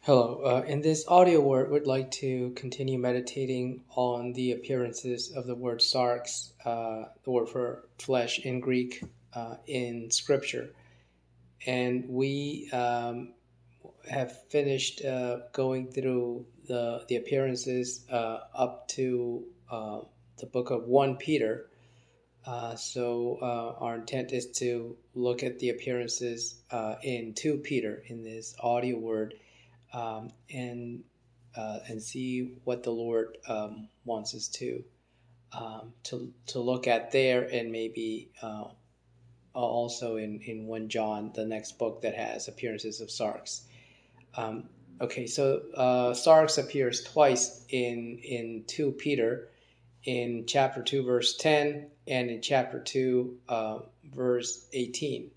Hello. In this audio word, we'd like to continue meditating on the appearances of the word sarx, the word for flesh in Greek, in Scripture. And we have finished going through the appearances up to the book of 1 Peter. So our intent is to look at the appearances in 2 Peter in this audio word, um, and and see what the Lord wants us to look at there, and maybe also in 1 John, the next book that has appearances of sarx. Okay, so sarx appears twice in 2 Peter, in chapter 2 verse 10 and in chapter 2 verse 18.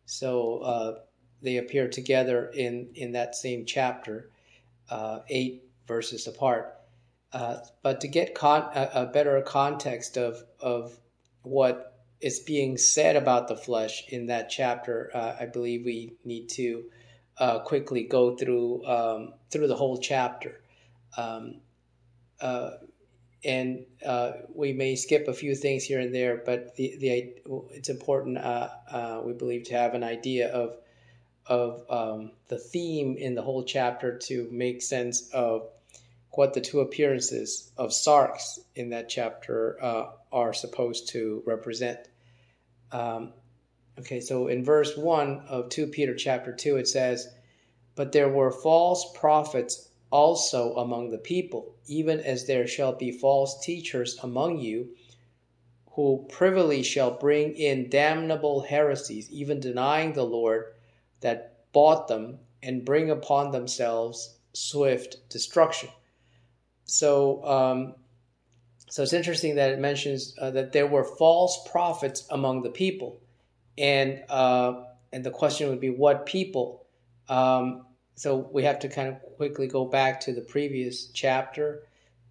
So they appear together in that same chapter, 8 verses apart. But to get a better context of what is being said about the flesh in that chapter, I believe we need to quickly go through the whole chapter. Um, uh, and we may skip a few things here and there, but it's important, we believe, to have an idea of the theme in the whole chapter to make sense of what the two appearances of sarx in that chapter are supposed to represent. Um, okay, so in verse 1 of 2 Peter chapter 2, it says, "But there were false prophets also among the people, even as there shall be false teachers among you, who privily shall bring in damnable heresies, even denying the Lord that bought them, and bring upon themselves swift destruction." So, so it's interesting that it mentions that there were false prophets among the people, and the question would be, what people? So we have to kind of quickly go back to the previous chapter.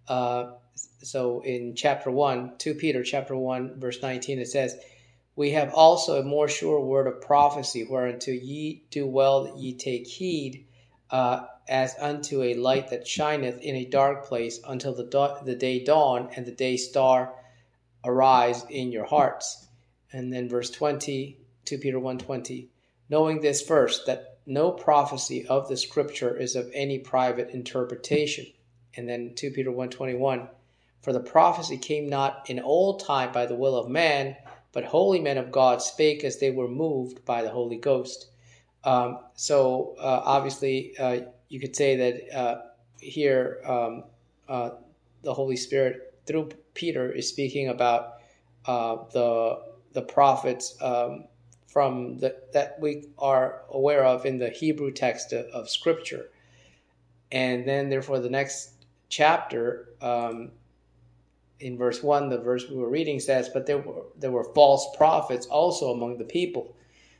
So in chapter 1, 2 Peter chapter 1, verse 19, it says, "We have also a more sure word of prophecy, whereunto ye do well that ye take heed, as unto a light that shineth in a dark place, until the day dawn and the day star arise in your hearts." And then verse 20, 2 Peter 1:20, "Knowing this first, that no prophecy of the Scripture is of any private interpretation." And then 2 Peter 1:21, "For the prophecy came not in old time by the will of man, but holy men of God spake as they were moved by the Holy Ghost." So obviously, you could say that here the Holy Spirit through Peter is speaking about the prophets, that we are aware of in the Hebrew text of Scripture. And then therefore the next chapter, in verse 1, the verse we were reading says, "But there were false prophets also among the people."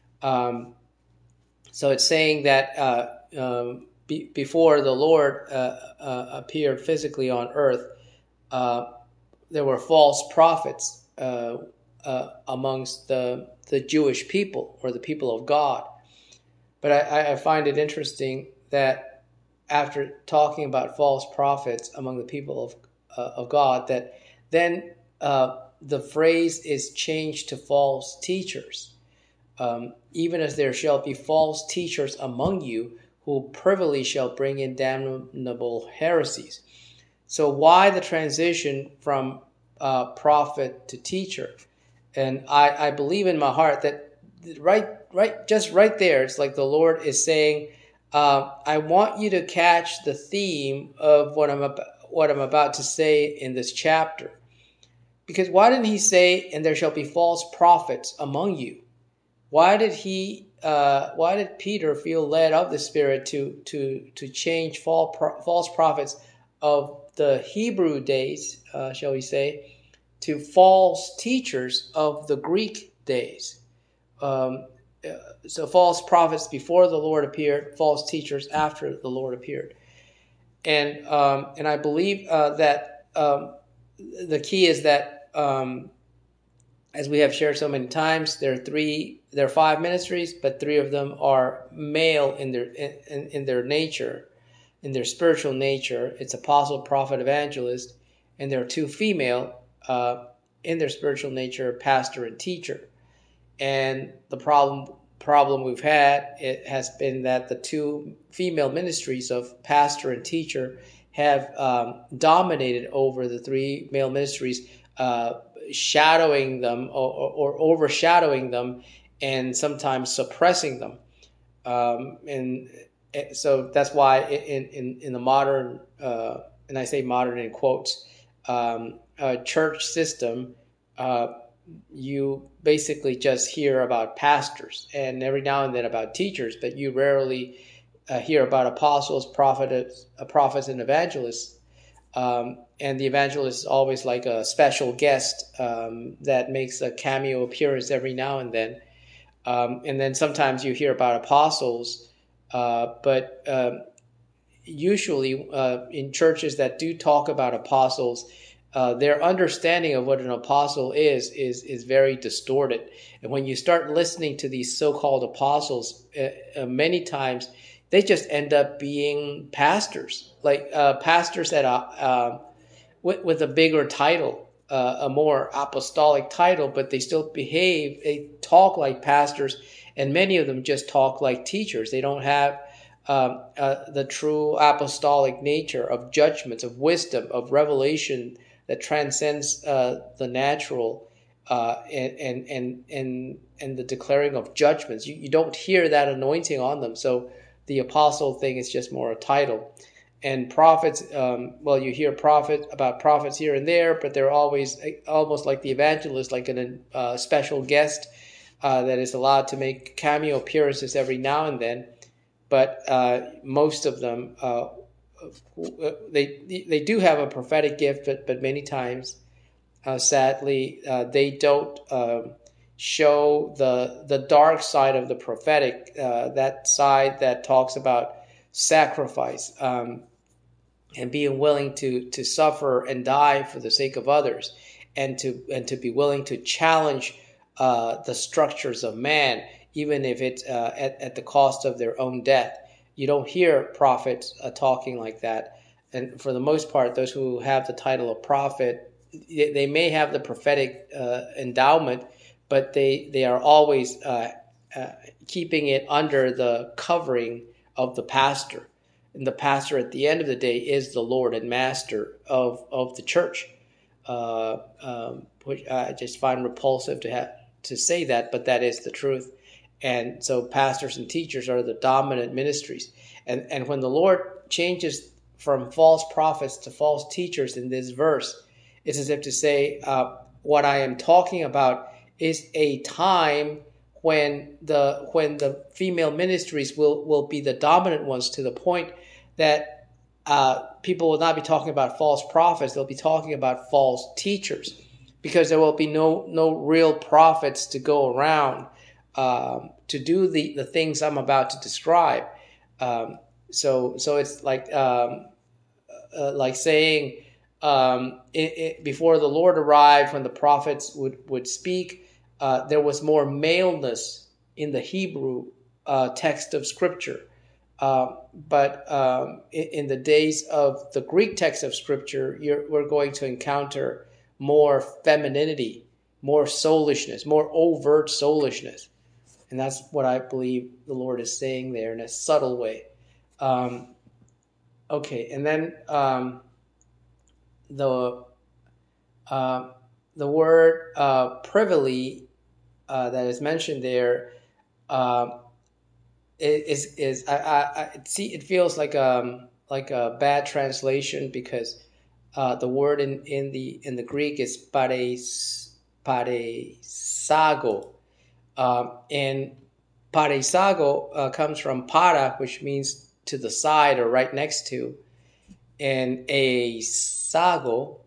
So it's saying that before the Lord appeared physically on earth, there were false prophets amongst the Jewish people, or the people of God. But I find it interesting that after talking about false prophets among the people of God, that then the phrase is changed to false teachers. "Even as there shall be false teachers among you, who privily shall bring in damnable heresies." So why the transition from prophet to teacher? And I believe in my heart that just right there, it's like the Lord is saying, I want you to catch the theme of what I'm about to say in this chapter. Because why didn't he say, "And there shall be false prophets among you"? Why did Peter feel led of the Spirit to change false prophets of the Hebrew days, shall we say, to false teachers of the Greek days? So false prophets before the Lord appeared, false teachers after the Lord appeared. And I believe that the key is that, as we have shared so many times, there are 5 ministries, but 3 of them are male in their nature. in their spiritual nature. It's apostle, prophet, evangelist, and there are two female in their spiritual nature, pastor and teacher. And the problem we've had, it has been that the two female ministries of pastor and teacher have dominated over the three male ministries, shadowing them or overshadowing them, and sometimes suppressing them. And so that's why in the modern, and I say modern in quotes, church system, you basically just hear about pastors and every now and then about teachers, but you rarely hear about apostles, prophets, and evangelists. And the evangelist is always like a special guest that makes a cameo appearance every now and then. And then sometimes you hear about apostles, but usually in churches that do talk about apostles, their understanding of what an apostle is very distorted. And when you start listening to these so-called apostles, many times they just end up being pastors, like pastors that with a bigger title, a more apostolic title, but they still they talk like pastors, and many of them just talk like teachers. They don't have the true apostolic nature of judgments, of wisdom, of revelation that transcends the natural, and the declaring of judgments. You don't hear that anointing on them. So the apostle thing is just more a title. And prophets, you hear about prophets here and there, but they're always almost like the evangelist, like a special guest that is allowed to make cameo appearances every now and then. But most of them, they do have a prophetic gift, but many times, sadly, they don't show the dark side of the prophetic, that side that talks about sacrifice, and being willing to suffer and die for the sake of others, and to be willing to challenge the structures of man, even if it's at the cost of their own death. You don't hear prophets talking like that. And for the most part, those who have the title of prophet, they may have the prophetic endowment, but they are always keeping it under the covering of the pastor. And the pastor, at the end of the day, is the Lord and master of the church, which I just find repulsive to say that, but that is the truth. And so pastors and teachers are the dominant ministries. And when the Lord changes from false prophets to false teachers in this verse, it's as if to say, what I am talking about is a time when the female ministries will be the dominant ones, to the point that people will not be talking about false prophets. They'll be talking about false teachers, because there will be no real prophets to go around to do the things I'm about to describe. So it's like saying, before the Lord arrived, when the prophets would speak, there was more maleness in the Hebrew text of Scripture. But in the days of the Greek text of Scripture, we're going to encounter more femininity, more soulishness, more overt soulishness. And that's what I believe the Lord is saying there in a subtle way. Okay, and then the word privily that is mentioned there is I see, it feels like a bad translation, because the word in the Greek is pareisago, and pareisago comes from para, which means to the side or right next to, and eisago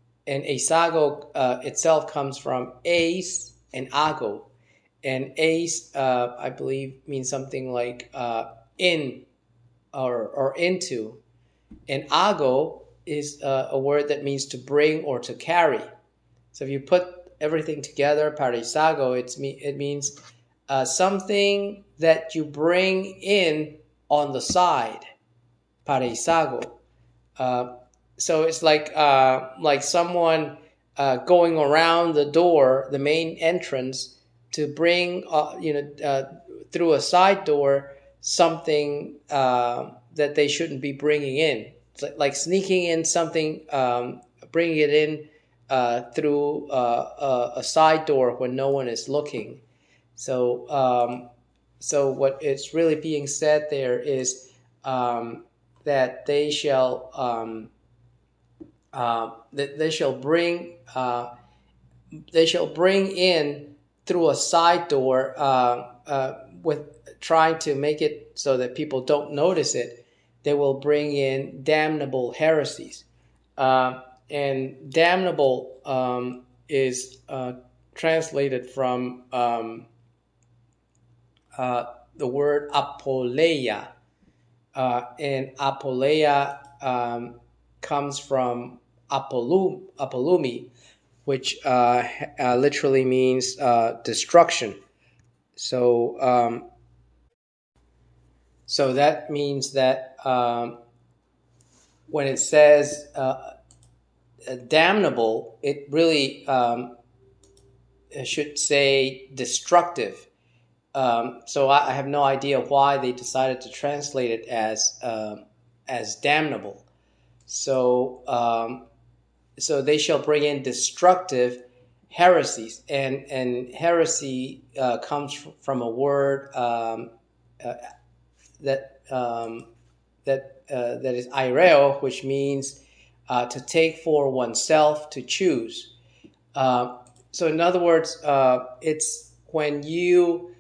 itself comes from eis and ago. And eis, I believe, means something like in or into. And ago is a word that means to bring or to carry. So if you put everything together, pareisago, it means something that you bring in on the side. Pareisago. So it's like someone going around the door, the main entrance, to bring through a side door something that they shouldn't be bringing in. It's like sneaking in something, bringing it in through a side door when no one is looking. So so what is really being said there is that they shall they shall bring in through a side door with trying to make it so that people don't notice it. They will bring in damnable heresies, and damnable is translated from the word apoleia, and apoleia comes from apolumi, which literally means destruction. So so that means that when it says damnable, it really should say destructive. So I have no idea why they decided to translate it as damnable. So so they shall bring in destructive heresies, and heresy comes from a word that is aireo, which means to take for oneself, to choose. So in other words, it's when you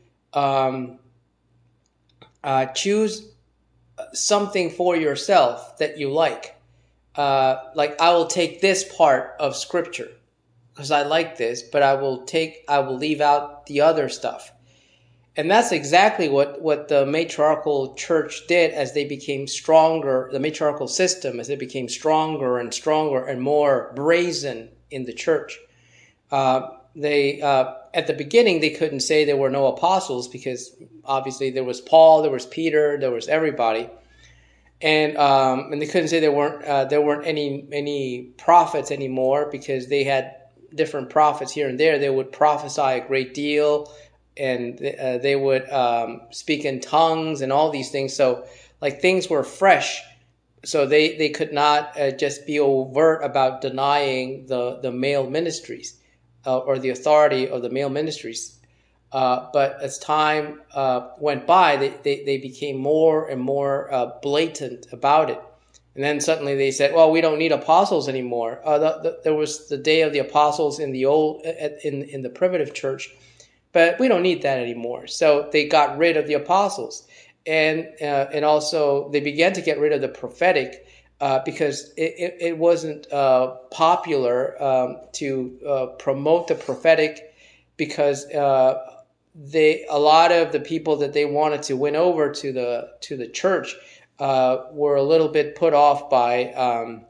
choose something for yourself that you like I will take this part of scripture because I like this, but I will leave out the other stuff. And that's exactly what the matriarchal church did as they became stronger, the matriarchal system, as it became stronger and more brazen in the church. They at the beginning, they couldn't say there were no apostles because obviously there was Paul, there was Peter, there was everybody. And they couldn't say there weren't any prophets anymore because they had different prophets here and there. They would prophesy a great deal, and they would speak in tongues and all these things. So like things were fresh, so they could not just be overt about denying the male ministries or the authority of the male ministries. But as time went by, they became more and more blatant about it. And then suddenly they said, well, we don't need apostles anymore. There was the day of the apostles in the in the primitive church, but we don't need that anymore. So they got rid of the apostles. And also they began to get rid of the prophetic because it wasn't popular to promote the prophetic, because a lot of the people that they wanted to win over to the church were a little bit put off by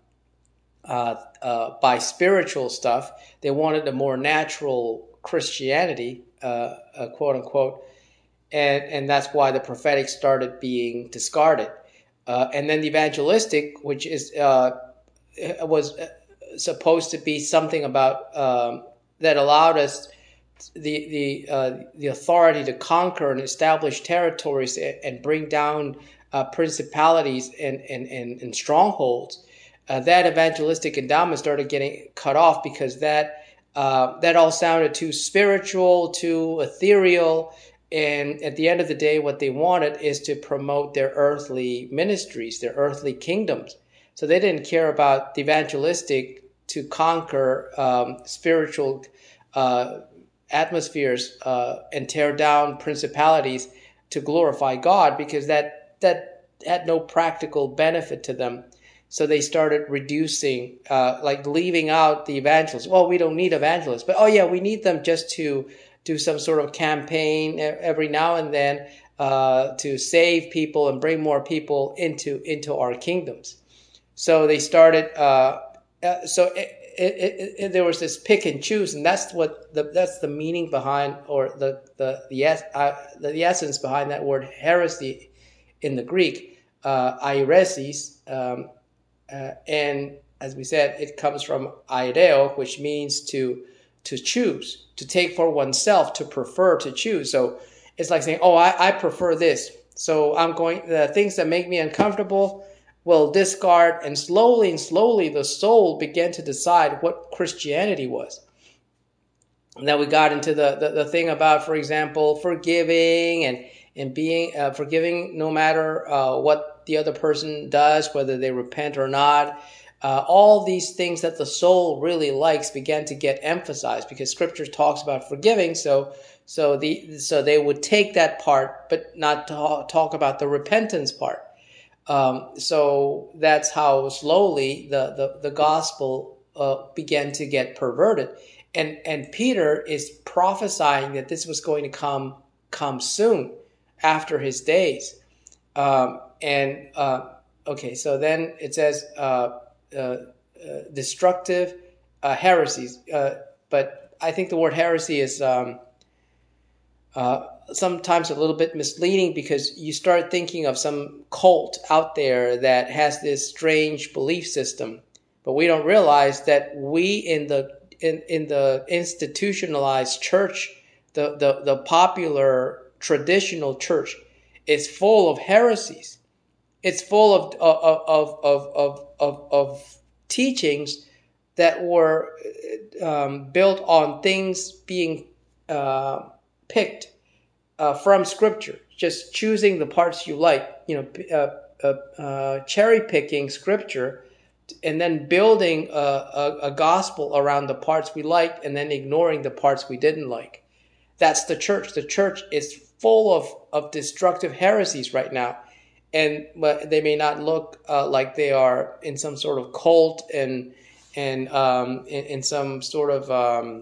spiritual stuff. They wanted a more natural Christianity, quote unquote, and that's why the prophetic started being discarded. And then the evangelistic, which was supposed to be something about that allowed us the authority to conquer and establish territories and bring down principalities and strongholds. That evangelistic endowment started getting cut off because that all sounded too spiritual, too ethereal. And at the end of the day, what they wanted is to promote their earthly ministries, their earthly kingdoms. So they didn't care about the evangelistic to conquer spiritual atmospheres and tear down principalities to glorify God, because that had no practical benefit to them. So they started reducing, like leaving out the evangelists. Well, we don't need evangelists, but oh yeah, we need them just to do some sort of campaign every now and then to save people and bring more people into our kingdoms. So they started. There was this pick and choose, and that's the meaning behind, or the essence behind that word heresy in the Greek. airesis, and as we said, it comes from aireo, which means to choose, to take for oneself, to prefer, to choose. So it's like saying, oh, I prefer this. So the things that make me uncomfortable will discard, and slowly the soul began to decide what Christianity was. And then we got into the thing about, for example, forgiving and being forgiving no matter what the other person does, whether they repent or not. All these things that the soul really likes began to get emphasized because Scripture talks about forgiving. So they would take that part, but not talk about the repentance part. So that's how slowly the gospel began to get perverted. And Peter is prophesying that this was going to come soon after his days. Okay, so then it says destructive heresies. But I think the word heresy is sometimes a little bit misleading because you start thinking of some cult out there that has this strange belief system. But we don't realize that we in the institutionalized church, the popular traditional church, is full of heresies. It's full of teachings that were built on things being picked from Scripture, just choosing the parts you like, cherry picking Scripture, and then building a gospel around the parts we liked, and then ignoring the parts we didn't like. That's the church. The church is full of destructive heresies right now, and they may not look like they are in some sort of cult and in some sort of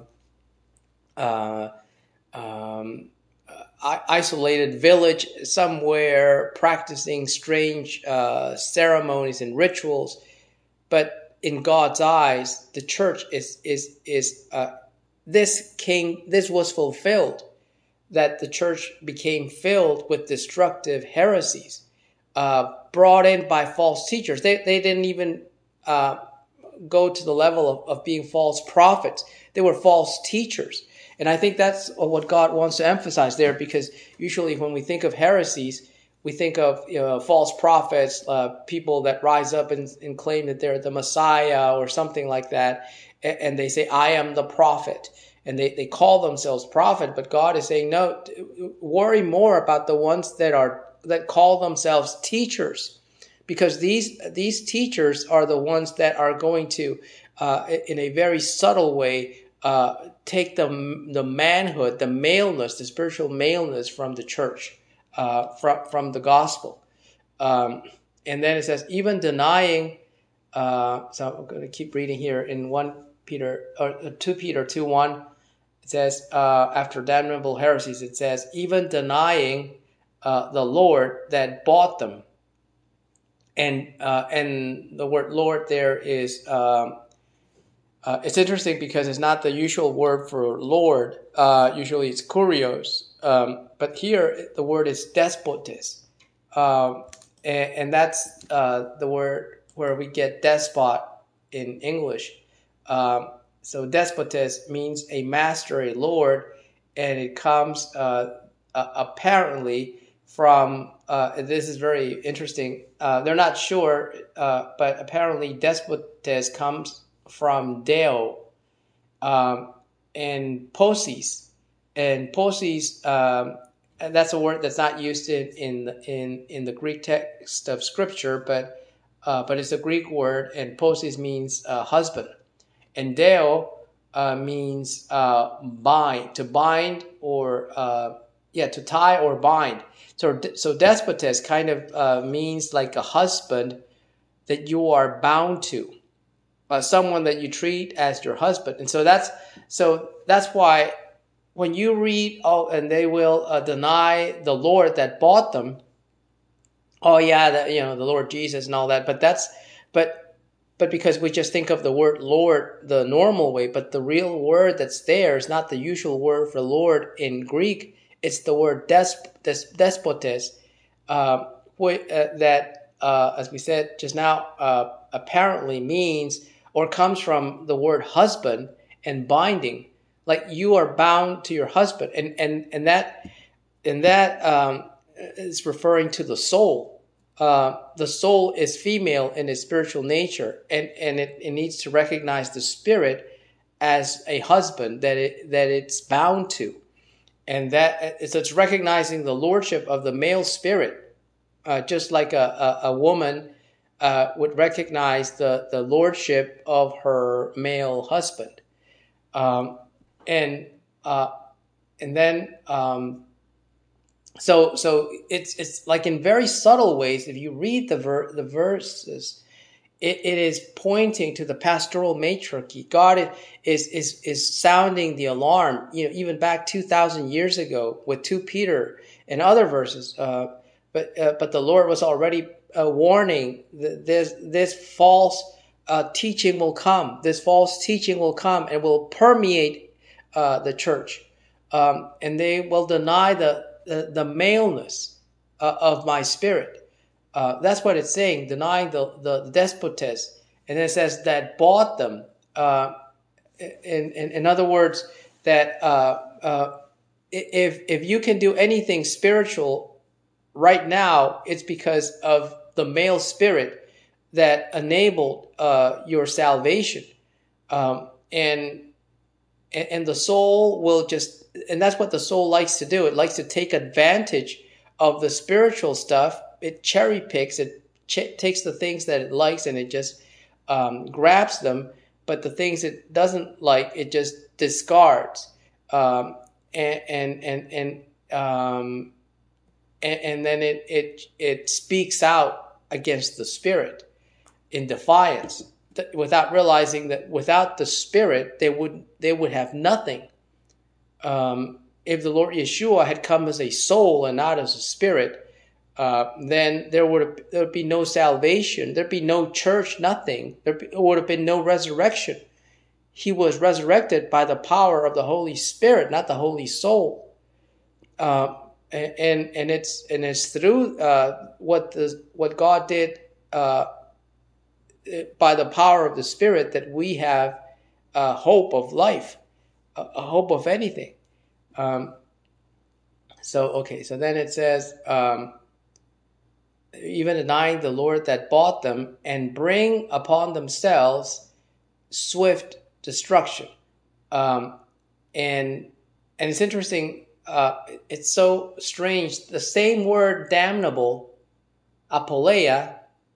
isolated village somewhere practicing strange ceremonies and rituals. But in God's eyes, the church this was fulfilled, that the church became filled with destructive heresies, brought in by false teachers. They didn't even go to the level of being false prophets. They were false teachers. And I think that's what God wants to emphasize there, because usually when we think of heresies, we think of false prophets, people that rise up and claim that they're the Messiah or something like that, and they say, I am the prophet, and they call themselves prophet. But God is saying, no, worry more about the ones that call themselves teachers, because these teachers are the ones that are going to, in a very subtle way, take the manhood, the maleness, the spiritual maleness from the church. From the gospel. And then it says, even denying, so I'm going to keep reading here in 2 Peter 2:1, it says, after damnable heresies, it says, even denying the Lord that bought them. And the word Lord there is, it's interesting because it's not the usual word for Lord. Usually it's kurios. But here the word is despotes, and that's the word where we get despot in English. So despotes means a master, a lord, and it comes apparently from, this is very interesting, they're not sure, but apparently despotes comes from deo, and posis. And posis, that's a word that's not used in the Greek text of Scripture, but it's a Greek word, and posis means husband, and deo means bind, to bind, or to tie or bind. So despotes kind of means like a husband that you are bound to, someone that you treat as your husband, and so that's why. When you read, and they will deny the Lord that bought them. Oh yeah, the Lord Jesus and all that. But because we just think of the word Lord the normal way, but the real word that's there is not the usual word for Lord in Greek. It's the word despotes, that as we said just now, apparently means or comes from the word husband and binding. Like you are bound to your husband, and that is referring to the soul. The soul is female in its spiritual nature, and it needs to recognize the spirit as a husband that it's bound to, and that it's recognizing the lordship of the male spirit, just like a woman would recognize the lordship of her male husband, and then. So it's like in very subtle ways. If you read the verses, it is pointing to the pastoral matriarchy. God is sounding the alarm. Even back 2,000 years ago with 2 Peter and other verses. But the Lord was already warning that this false teaching will come. This false teaching will come and will permeate the church, and they will deny the maleness of my spirit. That's what it's saying, denying the despotes. And it says that bought them. In other words, that if you can do anything spiritual right now, it's because of the male spirit that enabled your salvation. And the soul will just, and that's what the soul likes to do. It likes to take advantage of the spiritual stuff. It cherry picks, it takes the things that it likes and it just grabs them. But the things it doesn't like, it just discards. And then it speaks out against the spirit in defiance, without realizing that without the spirit, they would have nothing. If the Lord Yeshua had come as a soul and not as a spirit, then there would be no salvation. There'd be no church, nothing. There would have been no resurrection. He was resurrected by the power of the Holy Spirit, not the Holy Soul. And it's through what God did by the power of the Spirit that we have hope of life, a hope of anything. So then it says, even denying the Lord that bought them, and bring upon themselves swift destruction. And it's interesting, it's so strange. The same word damnable, apoleia,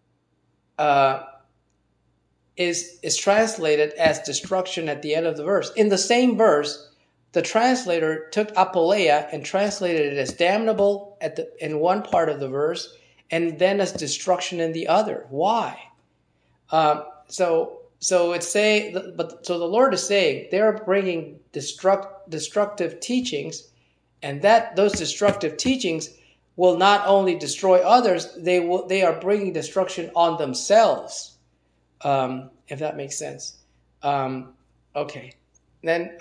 is translated as destruction at the end of the verse. In the same verse, the translator took apoleia and translated it as damnable in one part of the verse, and then as destruction in the other. Why? So the Lord is saying they're bringing destructive teachings, and that those destructive teachings will not only destroy others, they are bringing destruction on themselves. If that makes sense. Okay. Then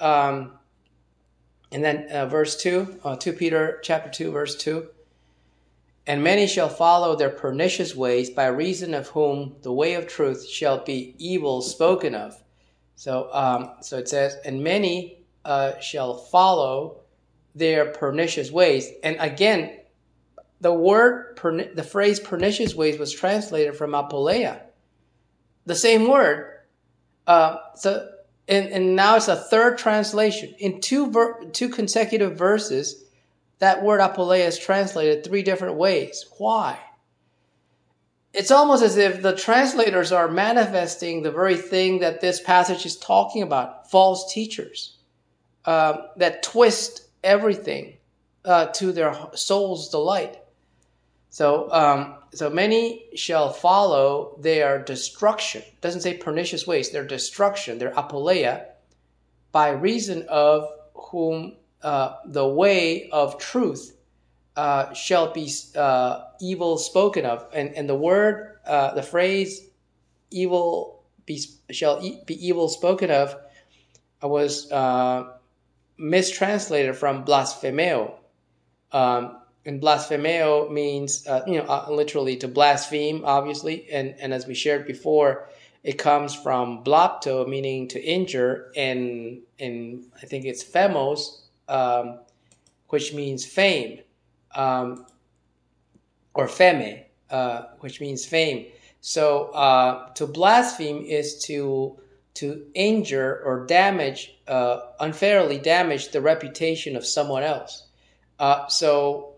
verse 2, 2 Peter chapter 2, verse 2. And many shall follow their pernicious ways, by reason of whom the way of truth shall be evil spoken of. So it says, and many shall follow their pernicious ways. And again, the phrase pernicious ways was translated from apoleia. The same word. And now it's a third translation. In two consecutive verses, that word apoleia is translated 3 different ways. Why? It's almost as if the translators are manifesting the very thing that this passage is talking about. False teachers that twist everything to their soul's delight. So many shall follow their destruction. It doesn't say pernicious ways. Their destruction, their apoleia, by reason of whom the way of truth shall be evil spoken of. And the word, the phrase shall be evil spoken of was mistranslated from blasphemeo. And blasphemeo means, literally to blaspheme, obviously. And as we shared before, it comes from blapto, meaning to injure, and I think it's phemos, which means fame, or feme, which means fame. So to blaspheme is to injure or damage, unfairly damage the reputation of someone else. So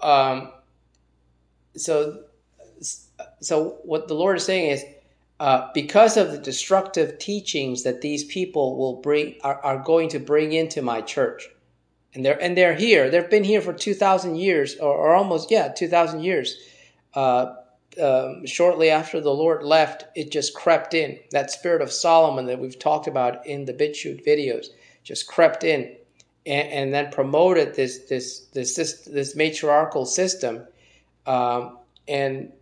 what the Lord is saying is, because of the destructive teachings that these people will bring, are going to bring into my church, and they're here. They've been here for 2,000 years, or almost 2,000 years. Shortly after the Lord left, it just crept in. That spirit of Solomon that we've talked about in the BitChute videos just crept in, and then promoted this matriarchal system, and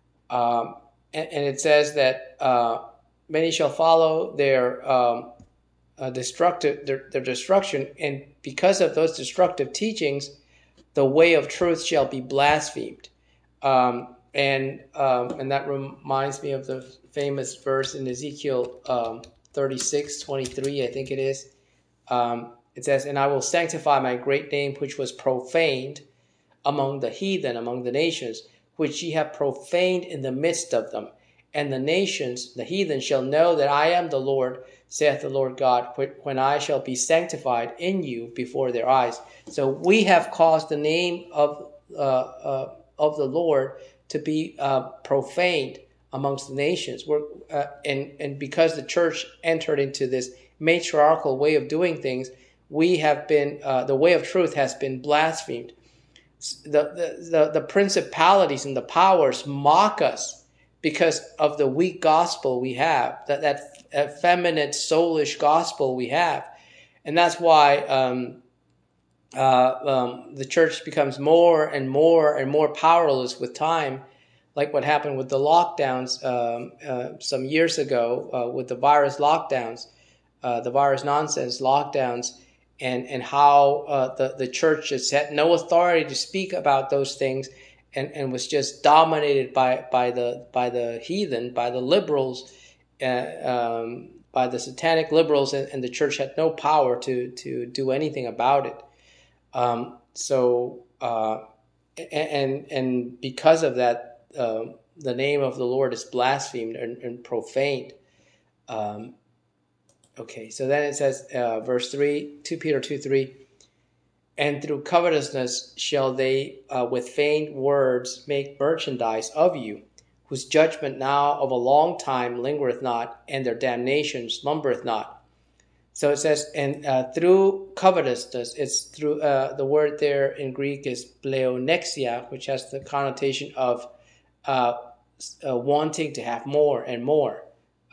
it says that many shall follow their destruction, and because of those destructive teachings, the way of truth shall be blasphemed. And that reminds me of the famous verse in Ezekiel 36:23, I think it is. It says, "And I will sanctify my great name, which was profaned among the heathen, among the nations, which ye have profaned in the midst of them. And the nations, the heathen, shall know that I am the Lord, saith the Lord God, when I shall be sanctified in you before their eyes." So we have caused the name of the Lord to be profaned amongst the nations. And because the church entered into this matriarchal way of doing things, we have been, the way of truth has been blasphemed. The principalities and the powers mock us because of the weak gospel we have, that effeminate, soulish gospel we have. And that's why the church becomes more and more and more powerless with time, like what happened with the lockdowns some years ago, with the virus lockdowns, the virus nonsense lockdowns, and how the church just had no authority to speak about those things, and was just dominated by the heathen, by the liberals, by the satanic liberals, and the church had no power to do anything about it. And because of that, the name of the Lord is blasphemed and profaned. Okay, so then it says, verse 3, 2 Peter 2:3, "And through covetousness shall they with feigned words make merchandise of you, whose judgment now of a long time lingereth not, and their damnation slumbereth not." So it says, and through covetousness, it's through, the word there in Greek is pleonexia, which has the connotation of wanting to have more and more.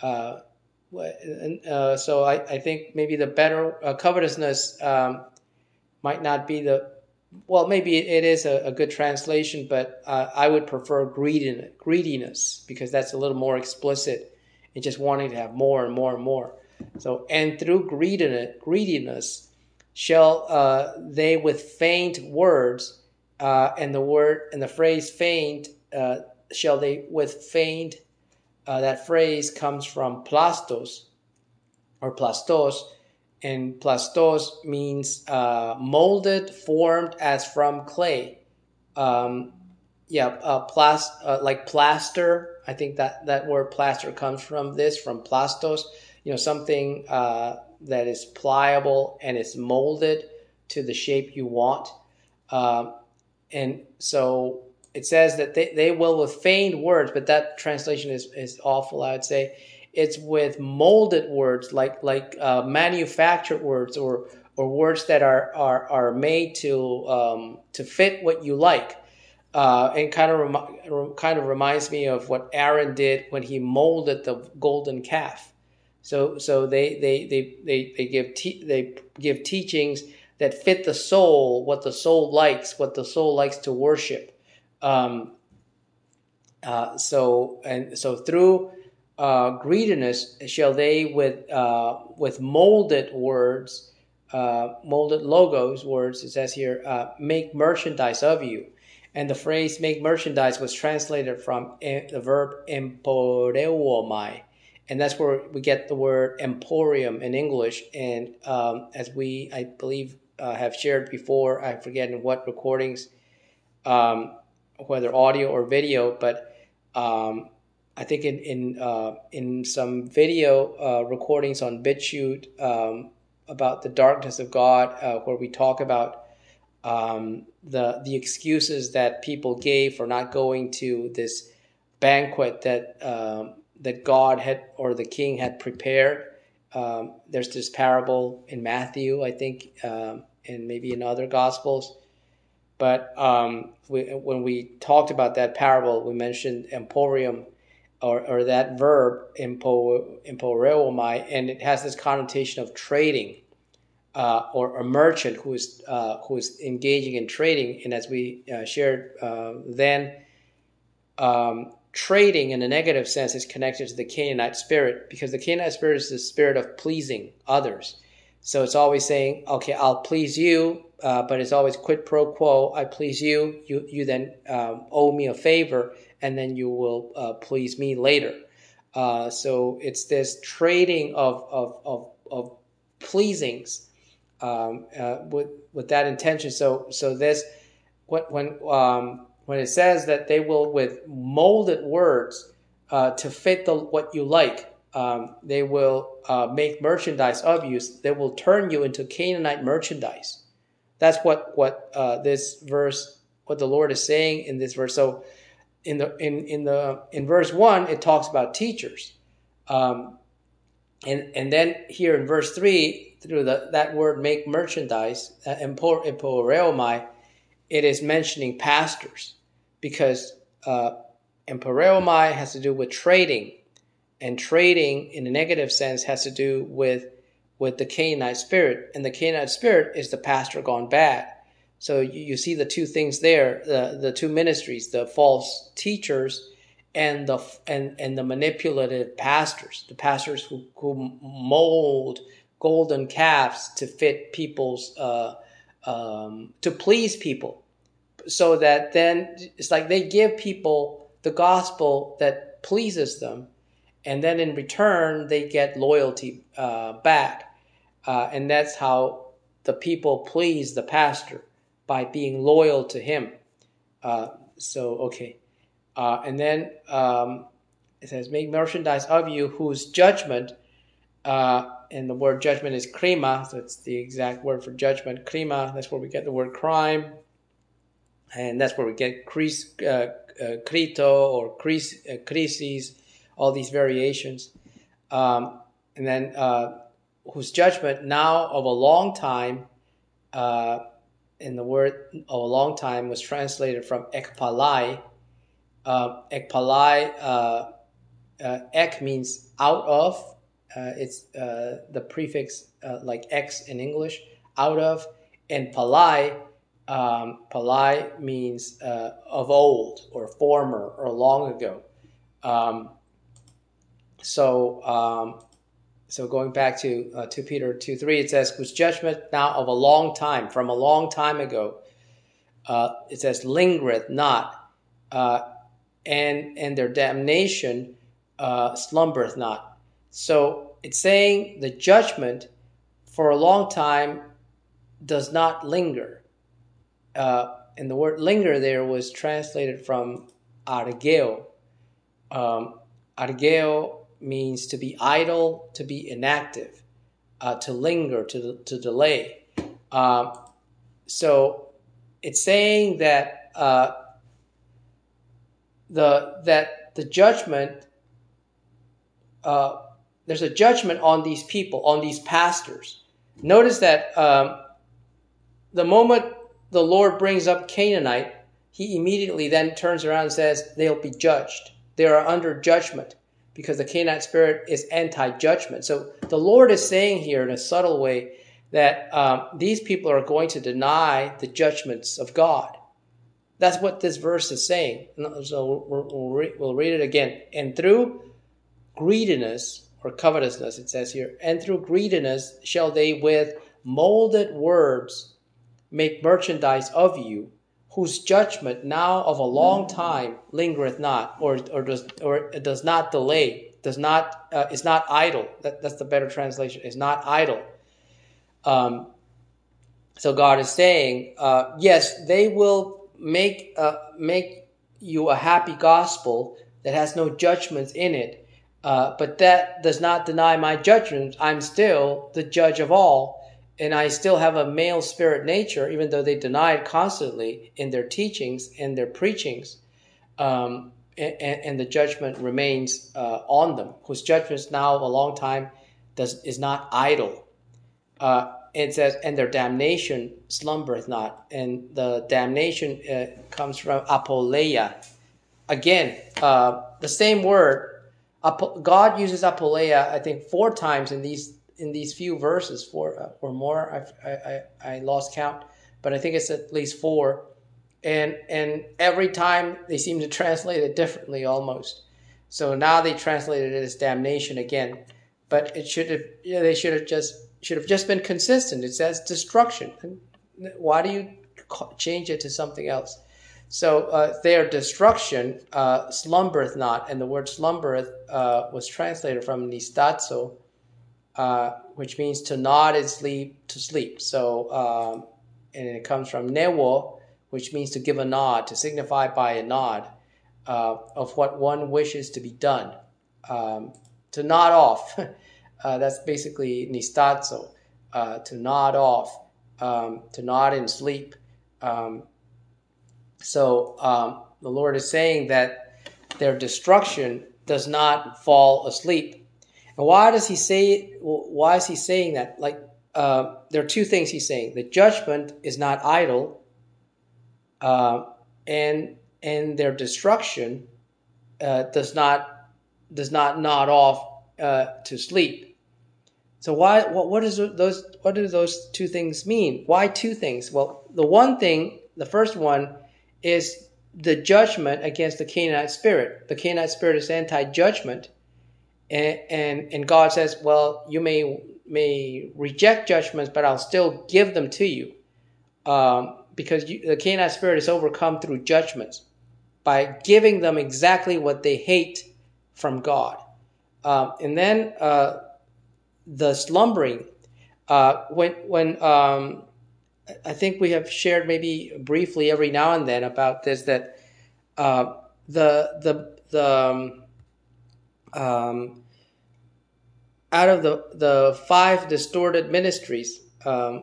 So I think maybe the better, covetousness might not be maybe it is a good translation, but I would prefer greediness, because that's a little more explicit and just wanting to have more and more and more. So, and through greediness shall they with feigned words, and the phrase feigned, shall they with feigned, that phrase comes from plastos, or plastos, and plastos means molded, formed as from clay. Like plaster. I think that word plaster comes from plastos. Something that is pliable and is molded to the shape you want. And so it says that they will with feigned words, but that translation is awful, I would say. It's with molded words, like manufactured words, or words that are made to fit what you like. And kind of reminds me of what Aaron did when he molded the golden calf. So they give teachings that fit the soul, what the soul likes to worship. So through greediness shall they with molded words, molded logos words, it says here, make merchandise of you. And the phrase make merchandise was translated from the verb emporeuomai. And that's where we get the word emporium in English. And as we, I believe, have shared before, I forget in what recordings, whether audio or video, but I think in some video recordings on BitChute about the darkness of God, where we talk about the excuses that people gave for not going to this banquet that God had, or the king had prepared. There's this parable in Matthew, I think, and maybe in other Gospels. But when we talked about that parable, we mentioned emporium, or that verb, emporeuomai, and it has this connotation of trading, or a merchant who is engaging in trading. And as we shared then, trading in a negative sense is connected to the Canaanite spirit, because the Canaanite spirit is the spirit of pleasing others. So it's always saying, okay, I'll please you, but it's always quid pro quo. I please you, you then owe me a favor, and then you will please me later. So it's this trading of pleasings with that intention. So this, when it says that they will, with molded words to fit what you like, they will make merchandise of you. They will turn you into Canaanite merchandise. That's what this verse, what the Lord is saying in this verse. So in verse 1, it talks about teachers, and then here in verse 3, through that word make merchandise, emporeuomai, it is mentioning pastors, because emporeuomai has to do with trading. And trading in a negative sense has to do with the Canaanite spirit. And the Canaanite spirit is the pastor gone bad. So you see the two things there, the two ministries, the false teachers and the manipulative pastors, the pastors who mold golden calves to fit people's, to please people. So that then it's like they give people the gospel that pleases them, and then in return, they get loyalty back. And that's how the people please the pastor, by being loyal to him. Okay. And then it says, make merchandise of you whose judgment, and the word judgment is krima, so it's the exact word for judgment, krima. That's where we get the word crime. And that's where we get krito or krisis, all these variations. And then whose judgment now of a long time, and the word of a long time was translated from ekpalai. Ekpalai, ek means out of. It's the prefix like X in English, out of. And palai, palai means of old or former or long ago. So going back to 2 Peter 2:3, it says, whose judgment now of a long time, from a long time ago, it says, lingereth not, and their damnation slumbereth not. So it's saying the judgment for a long time does not linger. And the word linger there was translated from argeo. Argeo means to be idle, to be inactive, to linger, to delay. So it's saying that the judgment, there's a judgment on these people, on these pastors. Notice that the moment the Lord brings up Canaanite, he immediately then turns around and says they'll be judged. They are under judgment, because the Canaanite spirit is anti-judgment. So the Lord is saying here in a subtle way that these people are going to deny the judgments of God. That's what this verse is saying. So we'll read it again. And through greediness, or covetousness, it says here, and through greediness shall they with molded words make merchandise of you, whose judgment now of a long time lingereth not, or does not delay, is not idle. That's the better translation. Is not idle. So God is saying, yes, they will make you a happy gospel that has no judgments in it, but that does not deny my judgment. I'm still the judge of all, and I still have a male spirit nature, even though they deny it constantly in their teachings and their preachings, and the judgment remains on them, whose judgment is now a long time is not idle. It says, and their damnation slumbereth not. And the damnation comes from apoleia. Again, the same word. God uses apoleia, I think, 4 times in these few verses, 4 or more. I lost count, but I think it's at least 4. And every time they seem to translate it differently, almost. So now they translated it as damnation again, but they should have just been consistent. It says destruction. Why do you change it to something else? So their destruction slumbereth not, and the word slumbereth was translated from nistazo, which means to nod and sleep, to sleep. So and it comes from newo, which means to give a nod, to signify by a nod of what one wishes to be done, to nod off. That's basically nistazo, to nod off, to nod in sleep. So the Lord is saying that their destruction does not fall asleep. And why does he say? Why is he saying that? Like there are 2 things he's saying: the judgment is not idle, and their destruction does not nod off to sleep. So what do those 2 things mean? Why 2 things? Well, the first one is the judgment against the Canaanite spirit. The Canaanite spirit is anti-judgment, and God says, well, you may reject judgments, but I'll still give them to you, because the Canaanite spirit is overcome through judgments by giving them exactly what they hate from God. And then the slumbering, when I think we have shared maybe briefly every now and then about this, that out of the 5 distorted ministries, the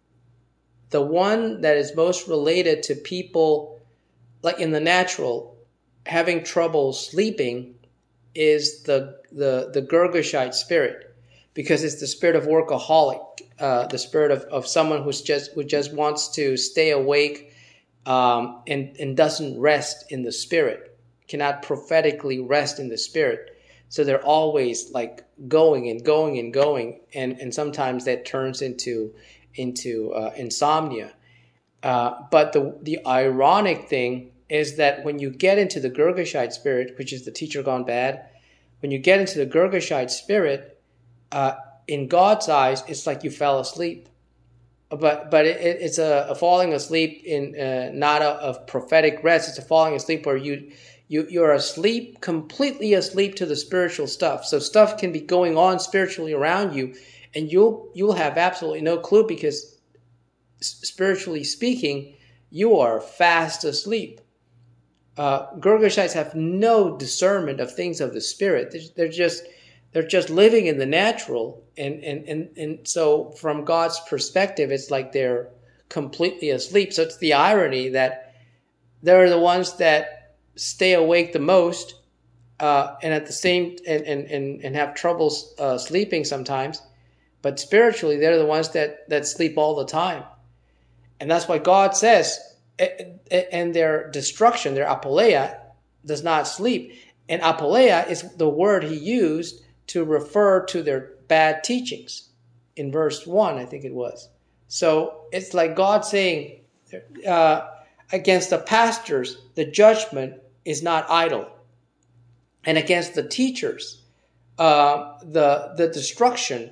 one that is most related to people, like in the natural, having trouble sleeping, is the Girgashite spirit, because it's the spirit of workaholic, the spirit of someone who just wants to stay awake and doesn't rest in the spirit, cannot prophetically rest in the spirit. So they're always like going and going and going, and sometimes that turns into insomnia. But the ironic thing is that when you get into the Girgashite spirit, which is the teacher gone bad, when you get into the Girgashite spirit, in God's eyes, it's like you fell asleep. But it's a falling asleep in not a prophetic rest. It's a falling asleep where you're asleep, completely asleep to the spiritual stuff. So stuff can be going on spiritually around you, and you'll have absolutely no clue, because spiritually speaking, you are fast asleep. Girgashites have no discernment of things of the spirit. They're just living in the natural, and so from God's perspective, it's like they're completely asleep. So it's the irony that they're the ones that stay awake the most, and at the same and have trouble sleeping sometimes, but spiritually they're the ones that sleep all the time, and that's why God says, and their destruction, their apoleia, does not sleep. And apoleia is the word he used to refer to their bad teachings in verse 1, I think it was. So it's like God saying, against the pastors, the judgment is not idle. And against the teachers, the destruction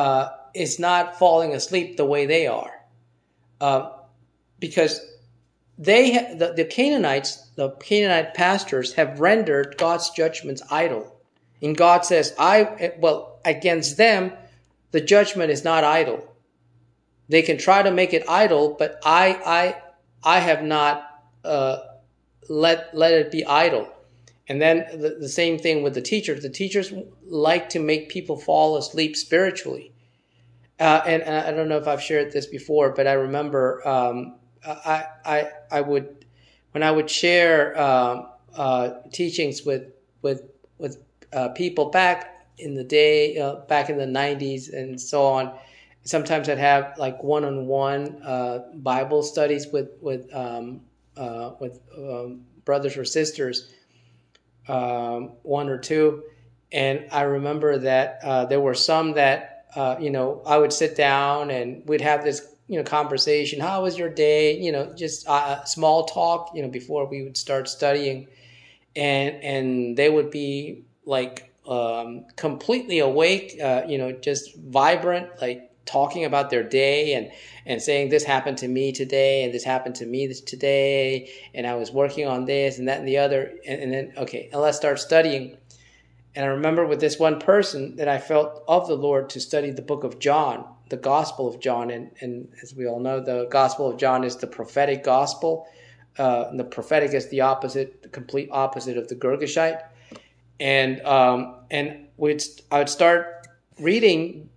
is not falling asleep the way they are. Because the Canaanites, the Canaanite pastors have rendered God's judgments idle. And God says, against them, the judgment is not idle. They can try to make it idle, but I have not let it be idle. And then the same thing with the teachers. The teachers like to make people fall asleep spiritually. And I don't know if I've shared this before, but I remember I would, when I would share teachings with people back in the day, back in the 90s and so on. Sometimes I'd have like one-on-one Bible studies with brothers or sisters, one or two, and I remember that there were some that I would sit down and we'd have this conversation. How was your day? Just small talk. Before we would start studying, and they would be like completely awake. Just vibrant, like talking about their day and saying this happened to me today and this happened to me today and I was working on this and that and the other and then and let's start studying. And I remember with this one person that I felt of the Lord to study the book of John, the Gospel of John, and as we all know, the Gospel of John is the prophetic gospel. And the prophetic is the complete opposite of the Girgashite. And I would start reading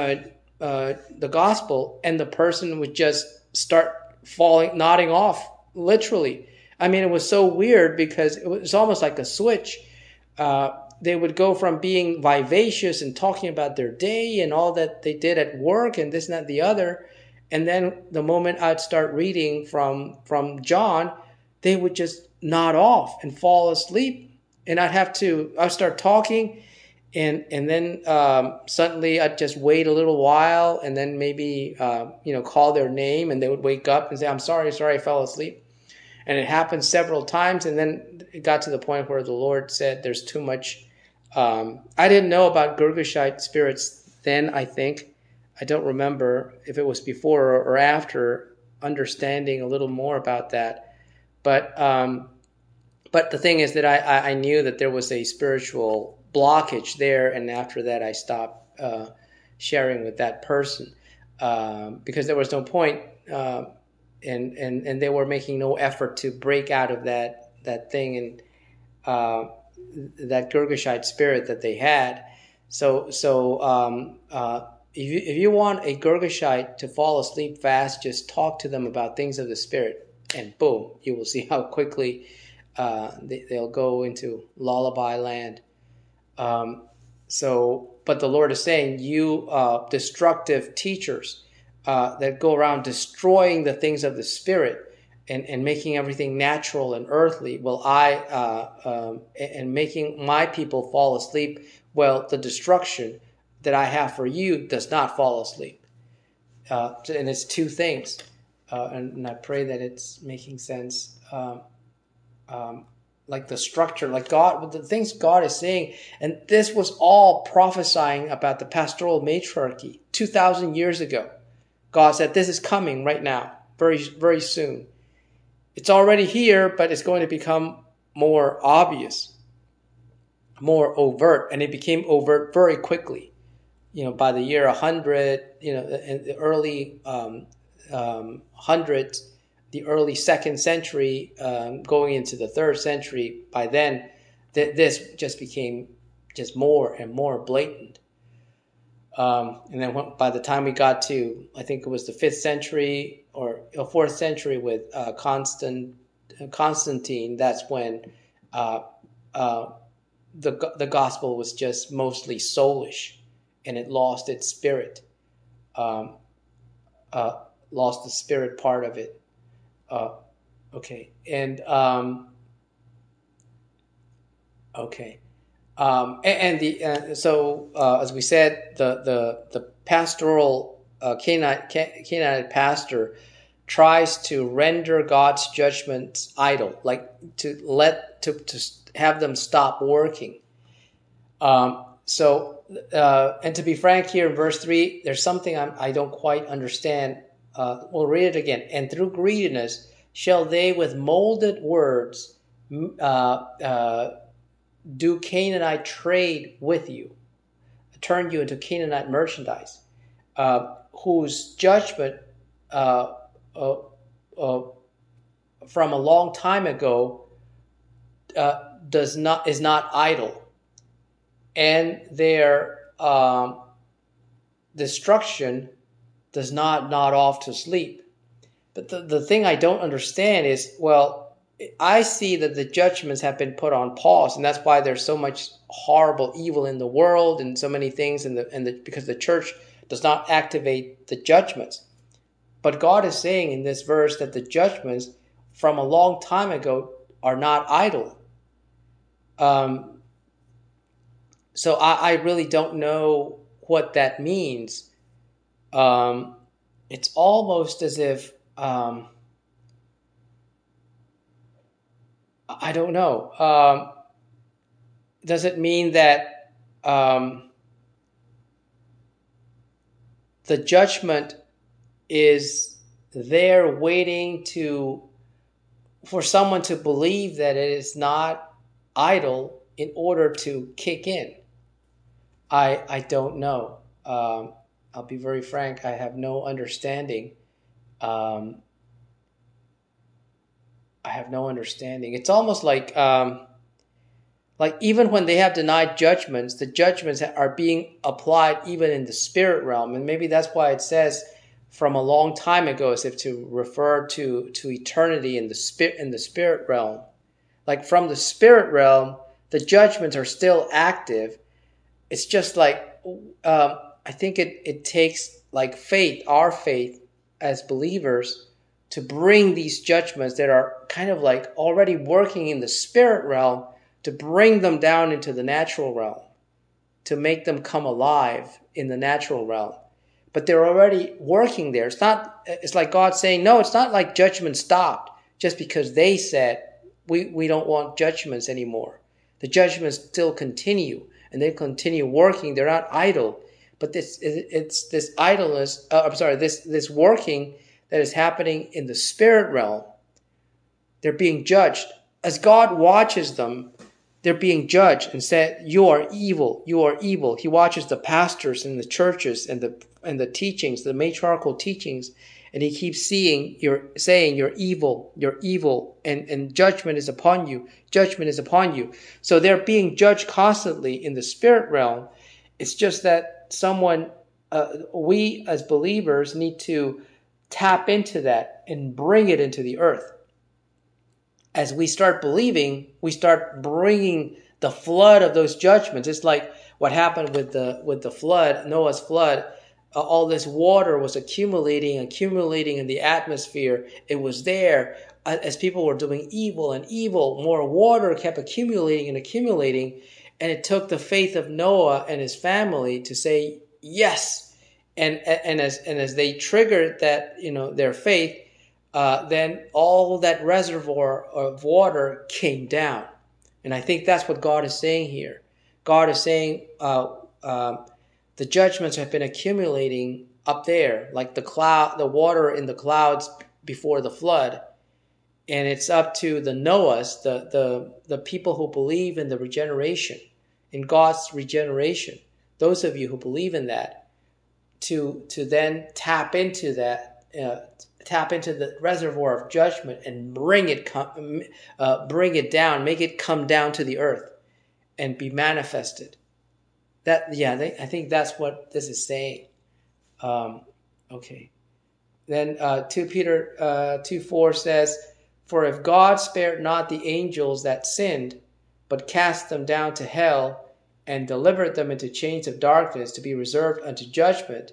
the gospel, and the person would just start nodding off, literally. I mean, it was so weird because it was almost like a switch. They would go from being vivacious and talking about their day and all that they did at work and this and that and the other, and then the moment I'd start reading from John, they would just nod off and fall asleep, and I'd start talking. And then suddenly I'd just wait a little while and then maybe, call their name, and they would wake up and say, I'm sorry, I fell asleep. And it happened several times. And then it got to the point where the Lord said there's too much. I didn't know about Girgashite spirits then, I think. I don't remember if it was before or after understanding a little more about that. But the thing is that I knew that there was a spiritual blockage there, and after that I stopped sharing with that person because there was no point, and they were making no effort to break out of that thing and that Girgashite spirit that they had. So if you want a Girgashite to fall asleep fast, just talk to them about things of the spirit, and boom, you will see how quickly they'll go into lullaby land. But the Lord is saying, you destructive teachers that go around destroying the things of the spirit and making everything natural and earthly, and making my people fall asleep, well, the destruction that I have for you does not fall asleep. And it's two things. And I pray that it's making sense. Like the structure, like God, the things God is saying. And this was all prophesying about the pastoral matriarchy 2,000 years ago. God said, this is coming right now, very, very soon. It's already here, but it's going to become more obvious, more overt. And it became overt very quickly. By the year 100, in the early hundreds, the early 2nd century, going into the 3rd century, by then, this just became just more and more blatant. And then by the time we got to, I think it was the 5th century or 4th century with Constantine, that's when the gospel was just mostly soulish, and it lost its spirit, lost the spirit part of it. Okay. And, okay. As we said, the pastoral Canaanite pastor tries to render God's judgments idle, like to have them stop working. And to be frank, here in verse 3, there's something I don't quite understand. We'll read it again. And through greediness, shall they with molded words do Canaanite trade with you, turn you into Canaanite merchandise, whose judgment uh, uh, uh, from a long time ago is not idle, and their destruction does not nod off to sleep. But the thing I don't understand is, well, I see that the judgments have been put on pause, and that's why there's so much horrible evil in the world and so many things, because the church does not activate the judgments. But God is saying in this verse that the judgments from a long time ago are not idle. So I really don't know what that means. It's almost as if I don't know. Does it mean that the judgment is there waiting for someone to believe that it is not idle in order to kick in? I don't know. I'll be very frank. I have no understanding. I have no understanding. It's almost like even when they have denied judgments, the judgments are being applied even in the spirit realm. And maybe that's why it says from a long time ago, as if to refer to eternity in the spirit realm. Like from the spirit realm, the judgments are still active. It's just like, I think it takes like faith, our faith as believers, to bring these judgments that are kind of like already working in the spirit realm, to bring them down into the natural realm, to make them come alive in the natural realm. But they're already working there. It's like God saying, no, it's not like judgment stopped just because they said, we don't want judgments anymore. The judgments still continue, and they continue working. They're not idle. But this idleness, this working that is happening in the spirit realm. They're being judged. As God watches them, they're being judged and said, you are evil, you are evil. He watches the pastors and the churches and the teachings, the matriarchal teachings, and he keeps saying you're evil, and judgment is upon you, judgment is upon you. So they're being judged constantly in the spirit realm. It's just that we as believers need to tap into that and bring it into the earth. As we start believing, we start bringing the flood of those judgments. It's like what happened with the flood, Noah's flood. All this water was accumulating in the atmosphere. It was there. As people were doing evil, more water kept accumulating, and it took the faith of Noah and his family to say yes. And as they triggered that, their faith, then all that reservoir of water came down. And I think that's what God is saying here. God is saying the judgments have been accumulating up there, like the water in the clouds before the flood. And it's up to the Noahs, the people who believe in the regeneration, in God's regeneration, those of you who believe in that, to then tap into that, tap into the reservoir of judgment and bring it down, make it come down to the earth and be manifested. I think that's what this is saying. Okay. Then 2 Peter 2:4 says, for if God spared not the angels that sinned, but cast them down to hell and delivered them into chains of darkness to be reserved unto judgment.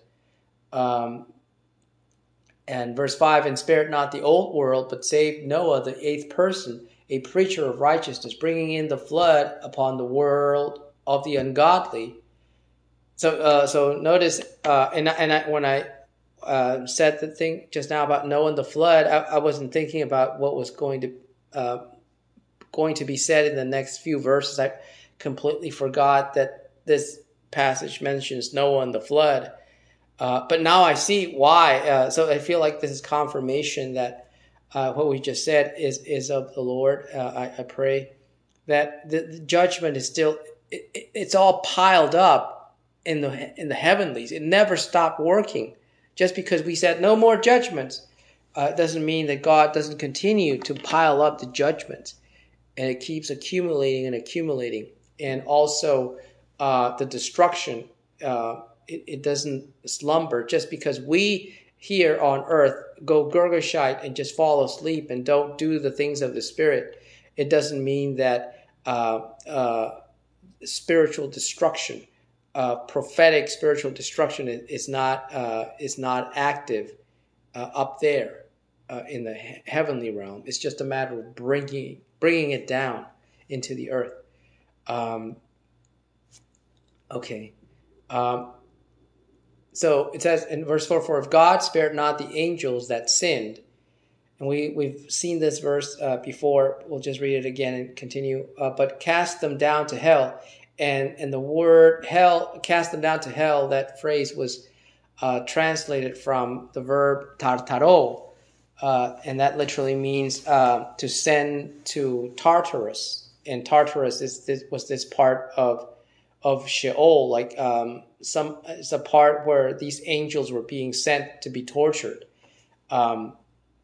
And verse 5, and spared not the old world, but saved Noah, the eighth person, a preacher of righteousness, bringing in the flood upon the world of the ungodly. So notice, when I said the thing just now about Noah and the flood, I wasn't thinking about what was going to be said in the next few verses. I completely forgot that this passage mentions Noah and the flood. But now I see why. So I feel like this is confirmation that what we just said is of the Lord. I pray that the judgment is still, it's all piled up in the heavenlies. It never stopped working. Just because we said no more judgments, doesn't mean that God doesn't continue to pile up the judgments, and it keeps accumulating and accumulating. And also the destruction, it doesn't slumber. Just because we here on earth go Gurgashite and just fall asleep and don't do the things of the Spirit, it doesn't mean that spiritual destruction, prophetic spiritual destruction is not active up there in the heavenly realm. It's just a matter of bringing it down into the earth. Okay. So it says in verse 4, "For if God spared not the angels that sinned," and we've seen this verse before. We'll just read it again and continue. "But cast them down to hell," and the word hell, cast them down to hell, that phrase was translated from the verb tartaro, and that literally means to send to Tartarus. And Tartarus was this part of Sheol, like it's a part where these angels were being sent to be tortured. But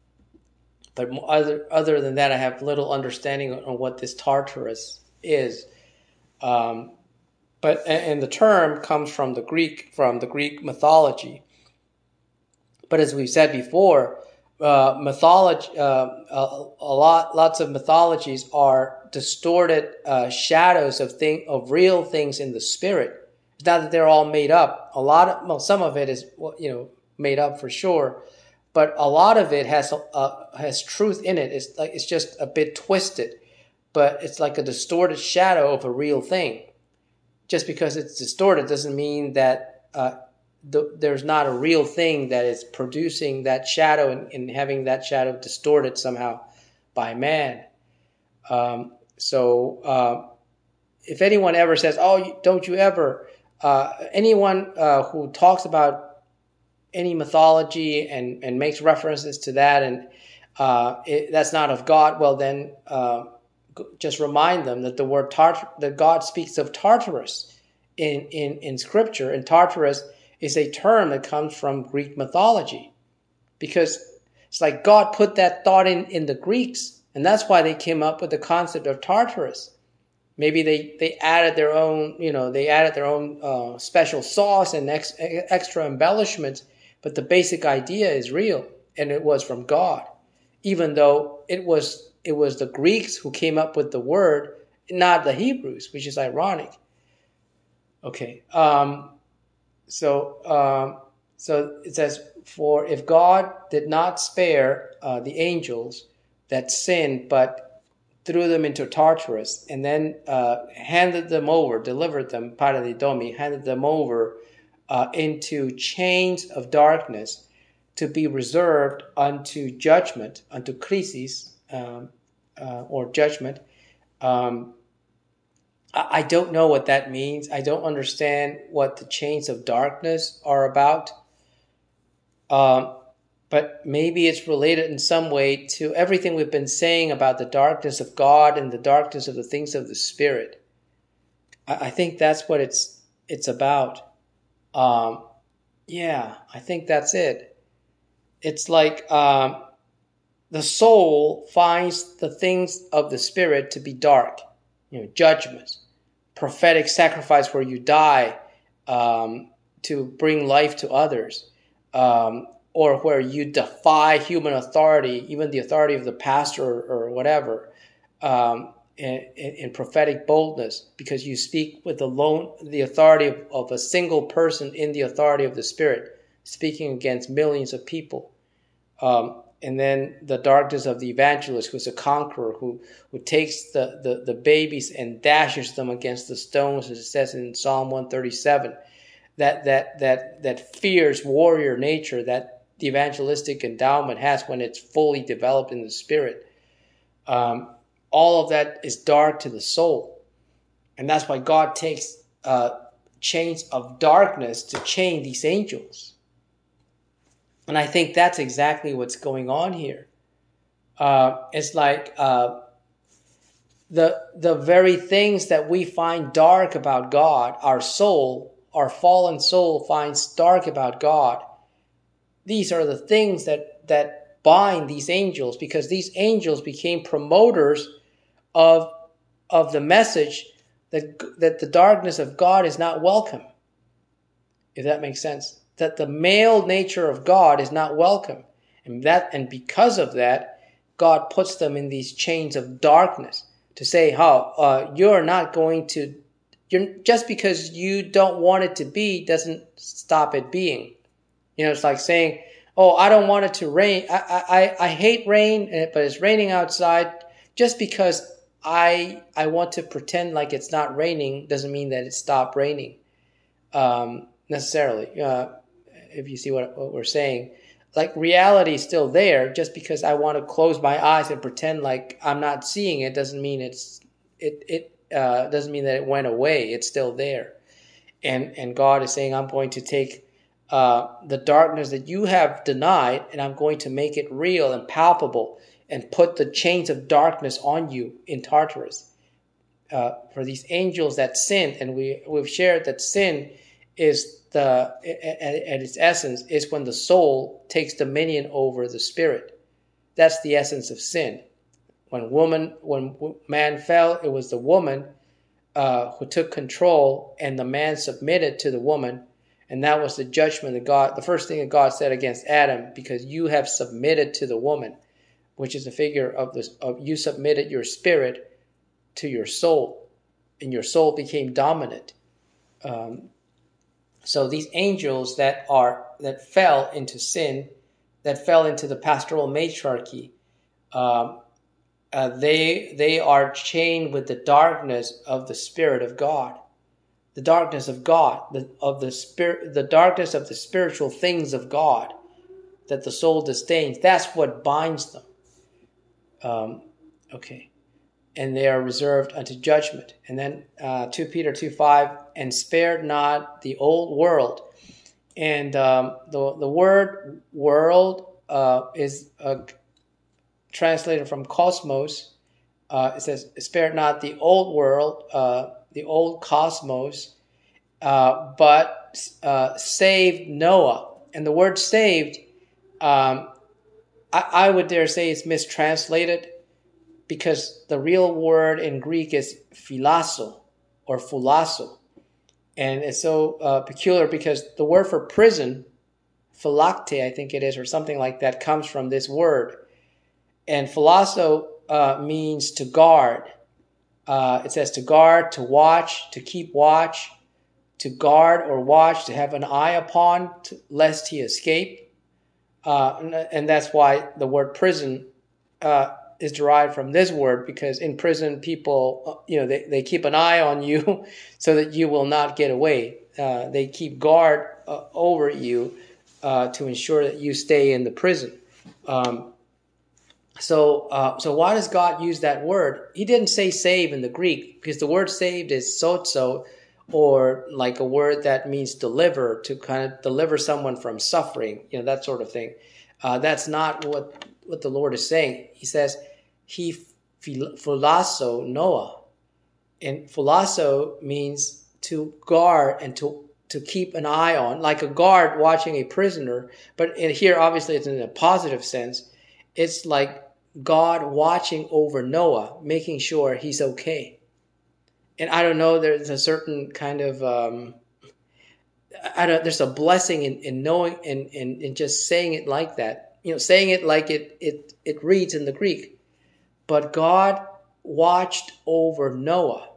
other than that, I have little understanding on what this Tartarus is. And the term comes from the Greek mythology. But as we've said before, mythology, lots of mythologies are distorted shadows of real things in the spirit. It's not that they're all made up. Some of it is made up for sure, but a lot of it has truth in it. It's just a bit twisted, but it's like a distorted shadow of a real thing. Just because it's distorted doesn't mean that there's not a real thing that is producing that shadow and having that shadow distorted somehow by man. So if anyone ever says, "Oh, don't you ever," anyone who talks about any mythology and makes references to that and that's not of God, well then just remind them that the word that God speaks of Tartarus in Scripture, and Tartarus is a term that comes from Greek mythology, because it's like God put that thought in the Greeks, and that's why they came up with the concept of Tartarus. Maybe they added their own, special sauce and extra embellishments, but the basic idea is real, and it was from God, even though it was the Greeks who came up with the word, not the Hebrews, which is ironic. Okay. So it says, "For if God did not spare the angels that sinned, but threw them into Tartarus, and then handed them over into chains of darkness to be reserved unto judgment, unto krisis, or judgment." I don't know what that means. I don't understand what the chains of darkness are about. But maybe it's related in some way to everything we've been saying about the darkness of God and the darkness of the things of the Spirit. I think that's what it's about. Yeah, I think that's it. It's like the soul finds the things of the Spirit to be dark. Judgment, prophetic sacrifice where you die to bring life to others, or where you defy human authority, even the authority of the pastor or whatever, in prophetic boldness, because you speak with the authority of a single person in the authority of the Spirit, speaking against millions of people. And then the darkness of the evangelist, who's a conqueror, who takes the babies and dashes them against the stones, as it says in Psalm 137. That fierce warrior nature that the evangelistic endowment has when it's fully developed in the Spirit. All of that is dark to the soul. And that's why God takes chains of darkness to chain these angels. And I think that's exactly what's going on here. It's like the very things that we find dark about God, our soul, our fallen soul finds dark about God. These are the things that bind these angels, because these angels became promoters of the message that the darkness of God is not welcome. If that makes sense, that the male nature of God is not welcome, and because of that, God puts them in these chains of darkness to say, "How you're not going to, you're just because you don't want it to be doesn't stop it being." It's like saying, "Oh, I don't want it to rain. I hate rain, but it's raining outside. Just because I want to pretend like it's not raining doesn't mean that it stopped raining." Necessarily, if you see what we're saying, like reality is still there. Just because I want to close my eyes and pretend like I'm not seeing it doesn't mean doesn't mean that it went away. It's still there, and God is saying, "I'm going to take the darkness that you have denied, and I'm going to make it real and palpable, and put the chains of darkness on you in Tartarus." For these angels that sinned, and we've shared that sin is at its essence is when the soul takes dominion over the spirit. That's the essence of sin. When man fell, it was the woman who took control, and the man submitted to the woman, and that was the judgment of God. The first thing that God said against Adam, because you have submitted to the woman, which is a figure of this, of you submitted your spirit to your soul, and your soul became dominant. So these angels that fell into sin, that fell into the pastoral matriarchy, they are chained with the darkness of the Spirit of God, the darkness of God, the darkness of the spiritual things of God that the soul disdains. That's what binds them. Okay. And they are reserved unto judgment. And then 2 Peter 2:5, and spared not the old world. And the word world is translated from cosmos. It says, spared not the old world, the old cosmos, but saved Noah. And the word saved, I would dare say it's mistranslated, because the real word in Greek is philasso or phulasso. And it's so peculiar because the word for prison, phylakte, I think it is, or something like that, comes from this word. And phulasso means to guard. It says to guard, to watch, to keep watch, to guard or watch, to have an eye upon, lest he escape. And that's why the word prison is derived from this word, because in prison people, they keep an eye on you so that you will not get away. They keep guard over you to ensure that you stay in the prison. So why does God use that word? He didn't say save in the Greek, because the word saved is sozo, or like a word that means deliver, to kind of deliver someone from suffering, that sort of thing. That's not what the Lord is saying. He says he phulasso Noah, and phulasso means to guard and to keep an eye on, like a guard watching a prisoner. But here, obviously, it's in a positive sense. It's like God watching over Noah, making sure he's okay. And I don't know, there's a certain kind of there's a blessing in knowing, in just saying it like that, saying it like it reads in the Greek. But God watched over Noah,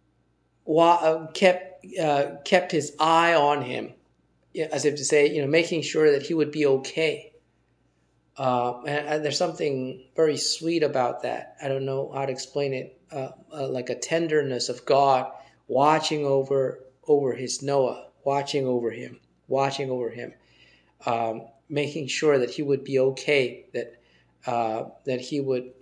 kept his eye on him, as if to say, making sure that he would be okay. And there's something very sweet about that. I don't know how to explain it. Like a tenderness of God watching over his Noah, watching over him, making sure that he would be okay, that he would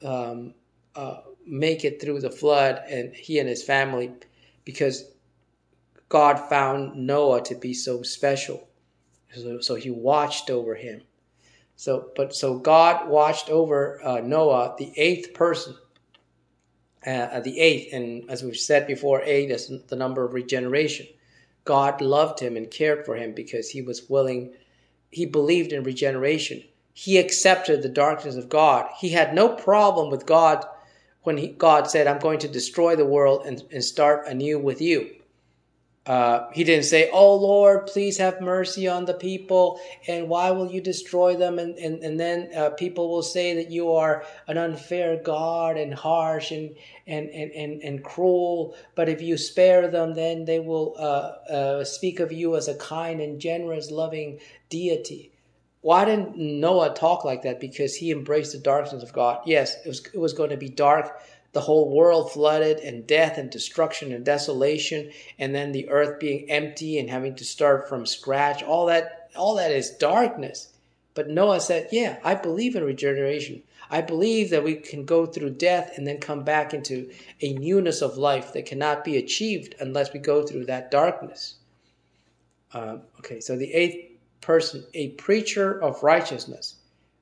make it through the flood, and he and his family, because God found Noah to be so special. So he watched over him. So God watched over Noah, the eighth person, the eighth, and as we've said before, eight is the number of regeneration. God loved him and cared for him because he was willing. He believed in regeneration. He accepted the darkness of God. He had no problem with God when God said, I'm going to destroy the world and start anew with you. He didn't say, oh Lord, please have mercy on the people, and why will you destroy them? And then people will say that you are an unfair God and harsh and cruel, but if you spare them, then they will speak of you as a kind and generous, loving deity. Why didn't Noah talk like that? Because he embraced the darkness of God. Yes, it was going to be dark. The whole world flooded, and death and destruction and desolation, and then the earth being empty and having to start from scratch. All that is darkness. But Noah said, yeah, I believe in regeneration. I believe that we can go through death and then come back into a newness of life that cannot be achieved unless we go through that darkness. Okay, so the eighth person, a preacher of righteousness.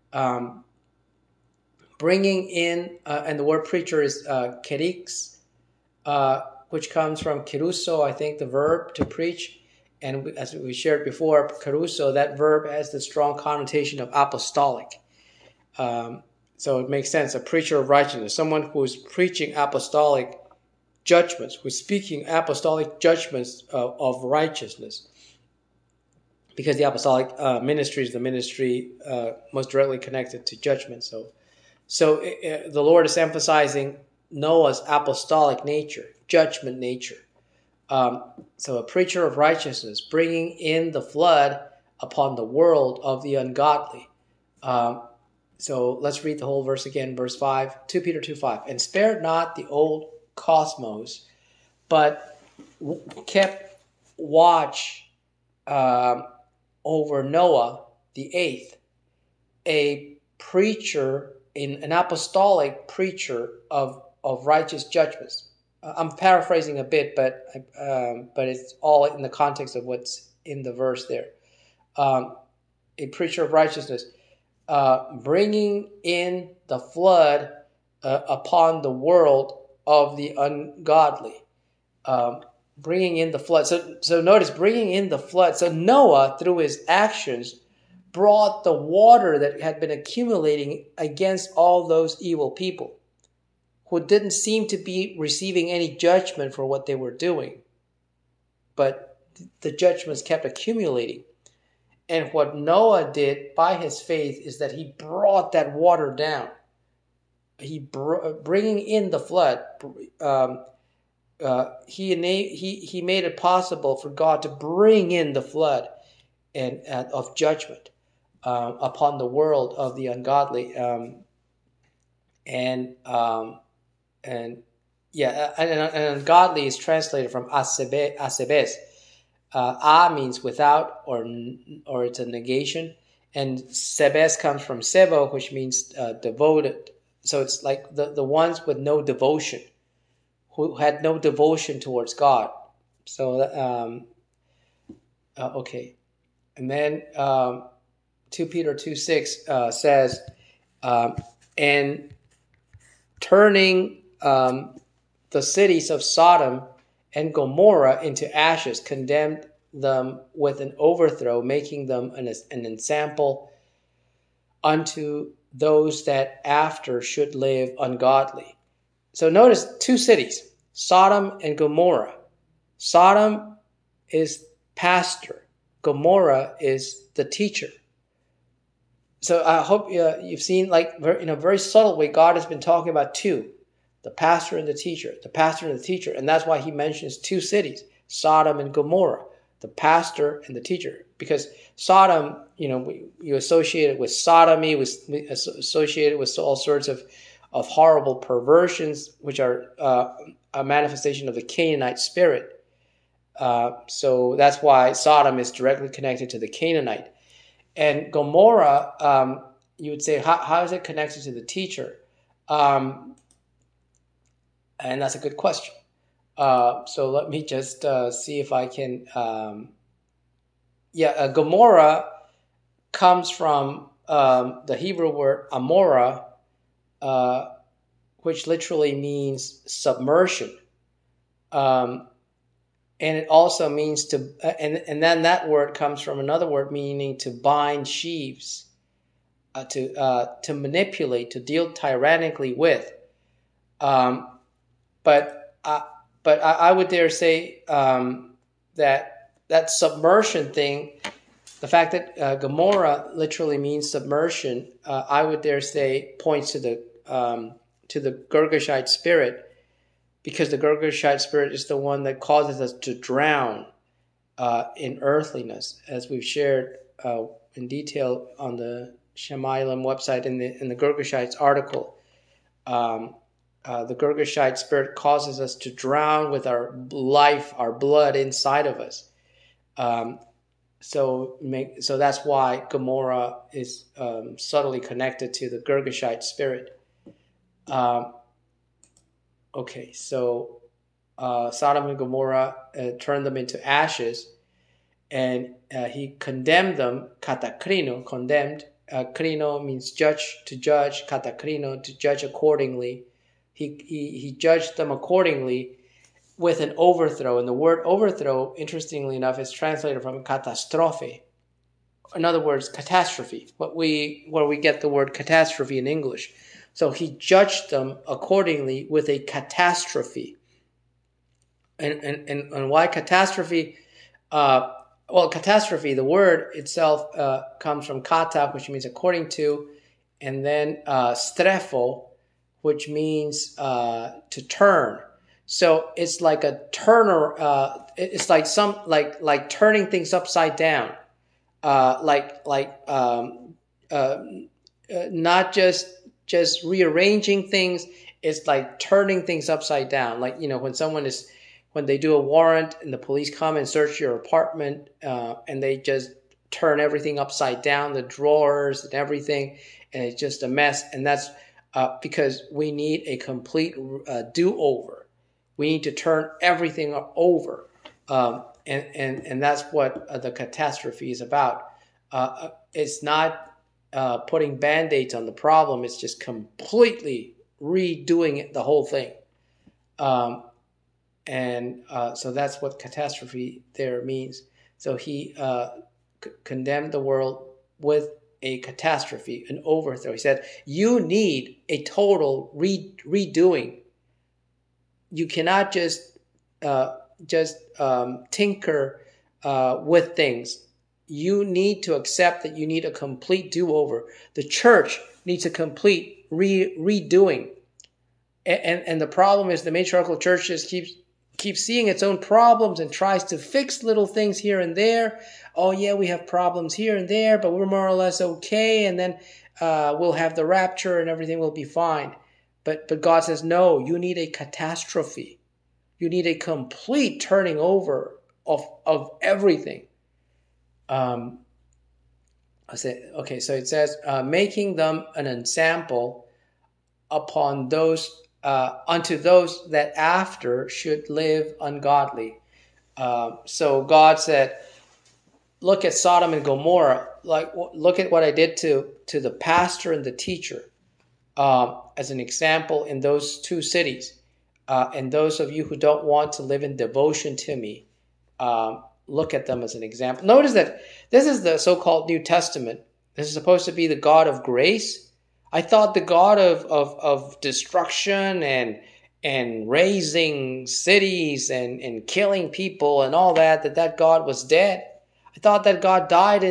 Bringing in, and the word preacher is kerix, which comes from keruso, I think, the verb to preach. And as we shared before, keruso, that verb has the strong connotation of apostolic. So it makes sense, a preacher of righteousness, someone who is preaching apostolic judgments, who's speaking apostolic judgments of righteousness. Because the apostolic ministry is the ministry most directly connected to judgment. So the Lord is emphasizing Noah's apostolic nature, judgment nature. So a preacher of righteousness, bringing in the flood upon the world of the ungodly. So let's read the whole verse again, verse 5, 2 Peter 2:5. And spared not the old cosmos, but kept watch over Noah, the eighth, a preacher, an apostolic preacher of righteous judgments. I'm paraphrasing a bit, but it's all in the context of what's in the verse there. A preacher of righteousness, bringing in the flood upon the world of the ungodly. Bringing in the flood. So notice, bringing in the flood. So Noah, through his actions, brought the water that had been accumulating against all those evil people who didn't seem to be receiving any judgment for what they were doing. But the judgments kept accumulating. And what Noah did by his faith is that he brought that water down. Bringing in the flood. He made it possible for God to bring in the flood of judgment upon the world of the ungodly, and ungodly is translated from asebes. Means without, or it's a negation, and sebes comes from sebo, which means devoted. So it's like the ones with no devotion, who had no devotion towards God. So okay, and then 2 Peter 2:6 says, and turning the cities of Sodom and Gomorrah into ashes, condemned them with an overthrow, making them an ensample unto those that after should live ungodly. So notice two cities, Sodom and Gomorrah. Sodom is pastor. Gomorrah is the teacher. So I hope you've seen, like, in a very subtle way, God has been talking about two, the pastor and the teacher, the pastor and the teacher. And that's why he mentions two cities, Sodom and Gomorrah, the pastor and the teacher. Because Sodom, you associate it with sodomy, we associate it with all sorts of horrible perversions, which are a manifestation of the Canaanite spirit. So that's why Sodom is directly connected to the Canaanite. And Gomorrah, you would say, how is it connected to the teacher? And that's a good question. So let me just see if I can... Gomorrah comes from the Hebrew word amora, which literally means submersion. And it also means to, and then that word comes from another word meaning to bind sheaves, to manipulate, to deal tyrannically with. But I would dare say that submersion thing, the fact that Gomorrah literally means submersion, I would dare say points to the Girgashite spirit, because the Girgashite spirit is the one that causes us to drown in earthliness, as we've shared in detail on the Shemayim website in the Girgashites article. The Girgashite spirit causes us to drown with our life, our blood inside of us. So that's why Gomorrah is subtly connected to the Girgashite spirit. Okay, so Sodom and Gomorrah turned them into ashes, and he condemned them, katakrino, condemned. Krino means judge, katakrino, to judge accordingly. He judged them accordingly with an overthrow. And the word overthrow, interestingly enough, is translated from catastrophe. In other words, catastrophe, where we get the word catastrophe in English. So he judged them accordingly with a catastrophe. And why catastrophe? Well, catastrophe, the word itself comes from kata, which means according to, and then strefo, which means to turn. So it's like a turner. It's like like turning things upside down, not just rearranging things. It's like turning things upside down. Like, when they do a warrant and the police come and search your apartment, and they just turn everything upside down, the drawers and everything, and it's just a mess. And that's because we need a complete do-over. We need to turn everything over. And that's what the catastrophe is about. It's not putting Band-Aids on the problem. It's just completely redoing it, the whole thing. So that's what catastrophe there means. So he condemned the world with a catastrophe, an overthrow. He said, you need a total redoing. You cannot just tinker with things. You need to accept that you need a complete do-over. The church needs a complete redoing. And the problem is the matriarchal church just keeps seeing its own problems and tries to fix little things here and there. Oh yeah, we have problems here and there, but we're more or less okay, and then we'll have the rapture and everything will be fine. But God says, no, you need a catastrophe. You need a complete turning over of everything. So it says, making them an ensample upon those unto those that after should live ungodly. So God said, look at Sodom and Gomorrah. Look at what I did to the pastor and the teacher as an example in those two cities. And those of you who don't want to live in devotion to me, look at them as an example. Notice that this is the so-called New Testament. This is supposed to be the God of grace. I thought the God of destruction and raising cities and killing people and all that God was dead. I thought that God died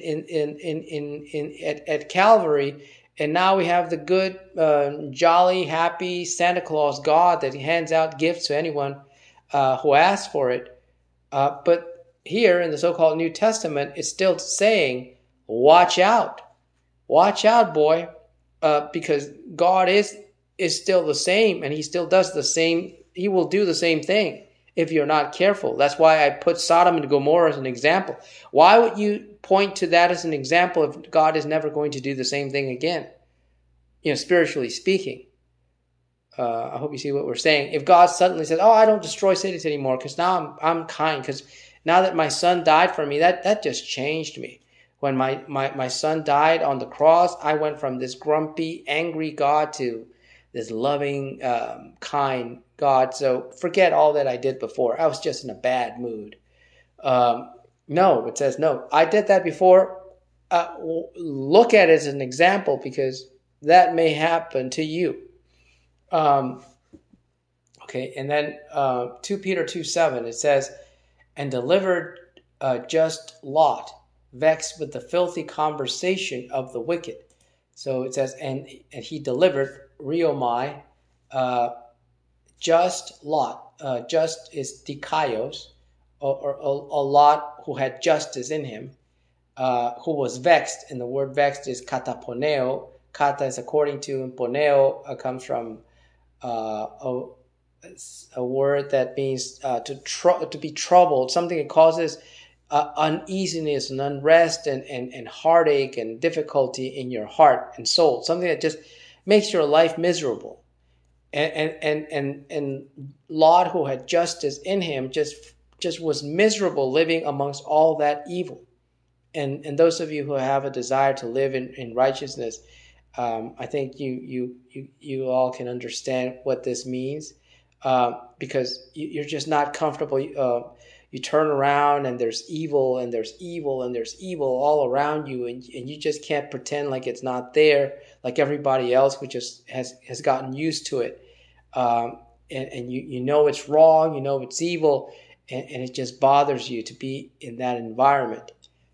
at Calvary, and now we have the good, jolly, happy Santa Claus God that he hands out gifts to anyone who asks for it. But here in the so-called New Testament, it's still saying, watch out, boy. Because God is still the same, and he still does the same. He will do the same thing if you're not careful. That's why I put Sodom and Gomorrah as an example. Why would you point to that as an example if God is never going to do the same thing again? Spiritually speaking. I hope you see what we're saying. If God suddenly says, "Oh, I don't destroy cities anymore because now I'm kind, because now that my son died for me, that just changed me. When my son died on the cross, I went from this grumpy, angry God to this loving, kind God. So forget all that I did before. I was just in a bad mood. No, it says, no, I did that before. Look at it as an example, because that may happen to you. Okay, and then 2 Peter 2:7, it says, and delivered just Lot, vexed with the filthy conversation of the wicked. So it says, and he delivered Reomai, just Lot. Just is dikaios, or a Lot who had justice in him, who was vexed, and the word vexed is kataponeo. Kata is according to, and poneo comes from a word that means to be troubled, something that causes uneasiness and unrest and heartache and difficulty in your heart and soul, something that just makes your life miserable. And Lot, who had justice in him, just was miserable living amongst all that evil. And those of you who have a desire to live in righteousness, I think you all can understand what this means, because you're just not comfortable. You turn around and there's evil and there's evil and there's evil all around you, and you just can't pretend like it's not there, like everybody else who just has gotten used to it. And you know it's wrong, you know it's evil, and it just bothers you to be in that environment.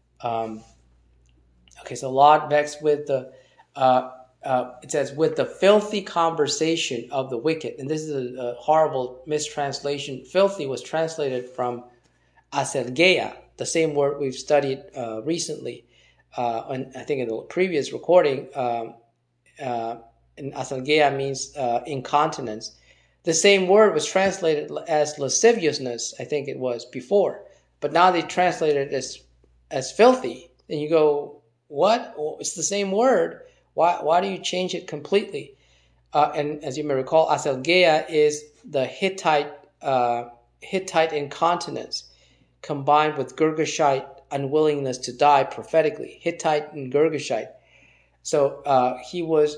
Okay, so Lot vexed with the, it says, with the filthy conversation of the wicked. And this is a horrible mistranslation. Filthy was translated from aselgeia, the same word we've studied recently. And I think in the previous recording, and aselgeia means incontinence. The same word was translated as lasciviousness, I think it was before. But now they translate it as filthy. And you go, what? Well, it's the same word. Why do you change it completely? And as you may recall, aselgeia is the Hittite incontinence combined with Girgashite unwillingness to die prophetically. Hittite and Girgashite. So he was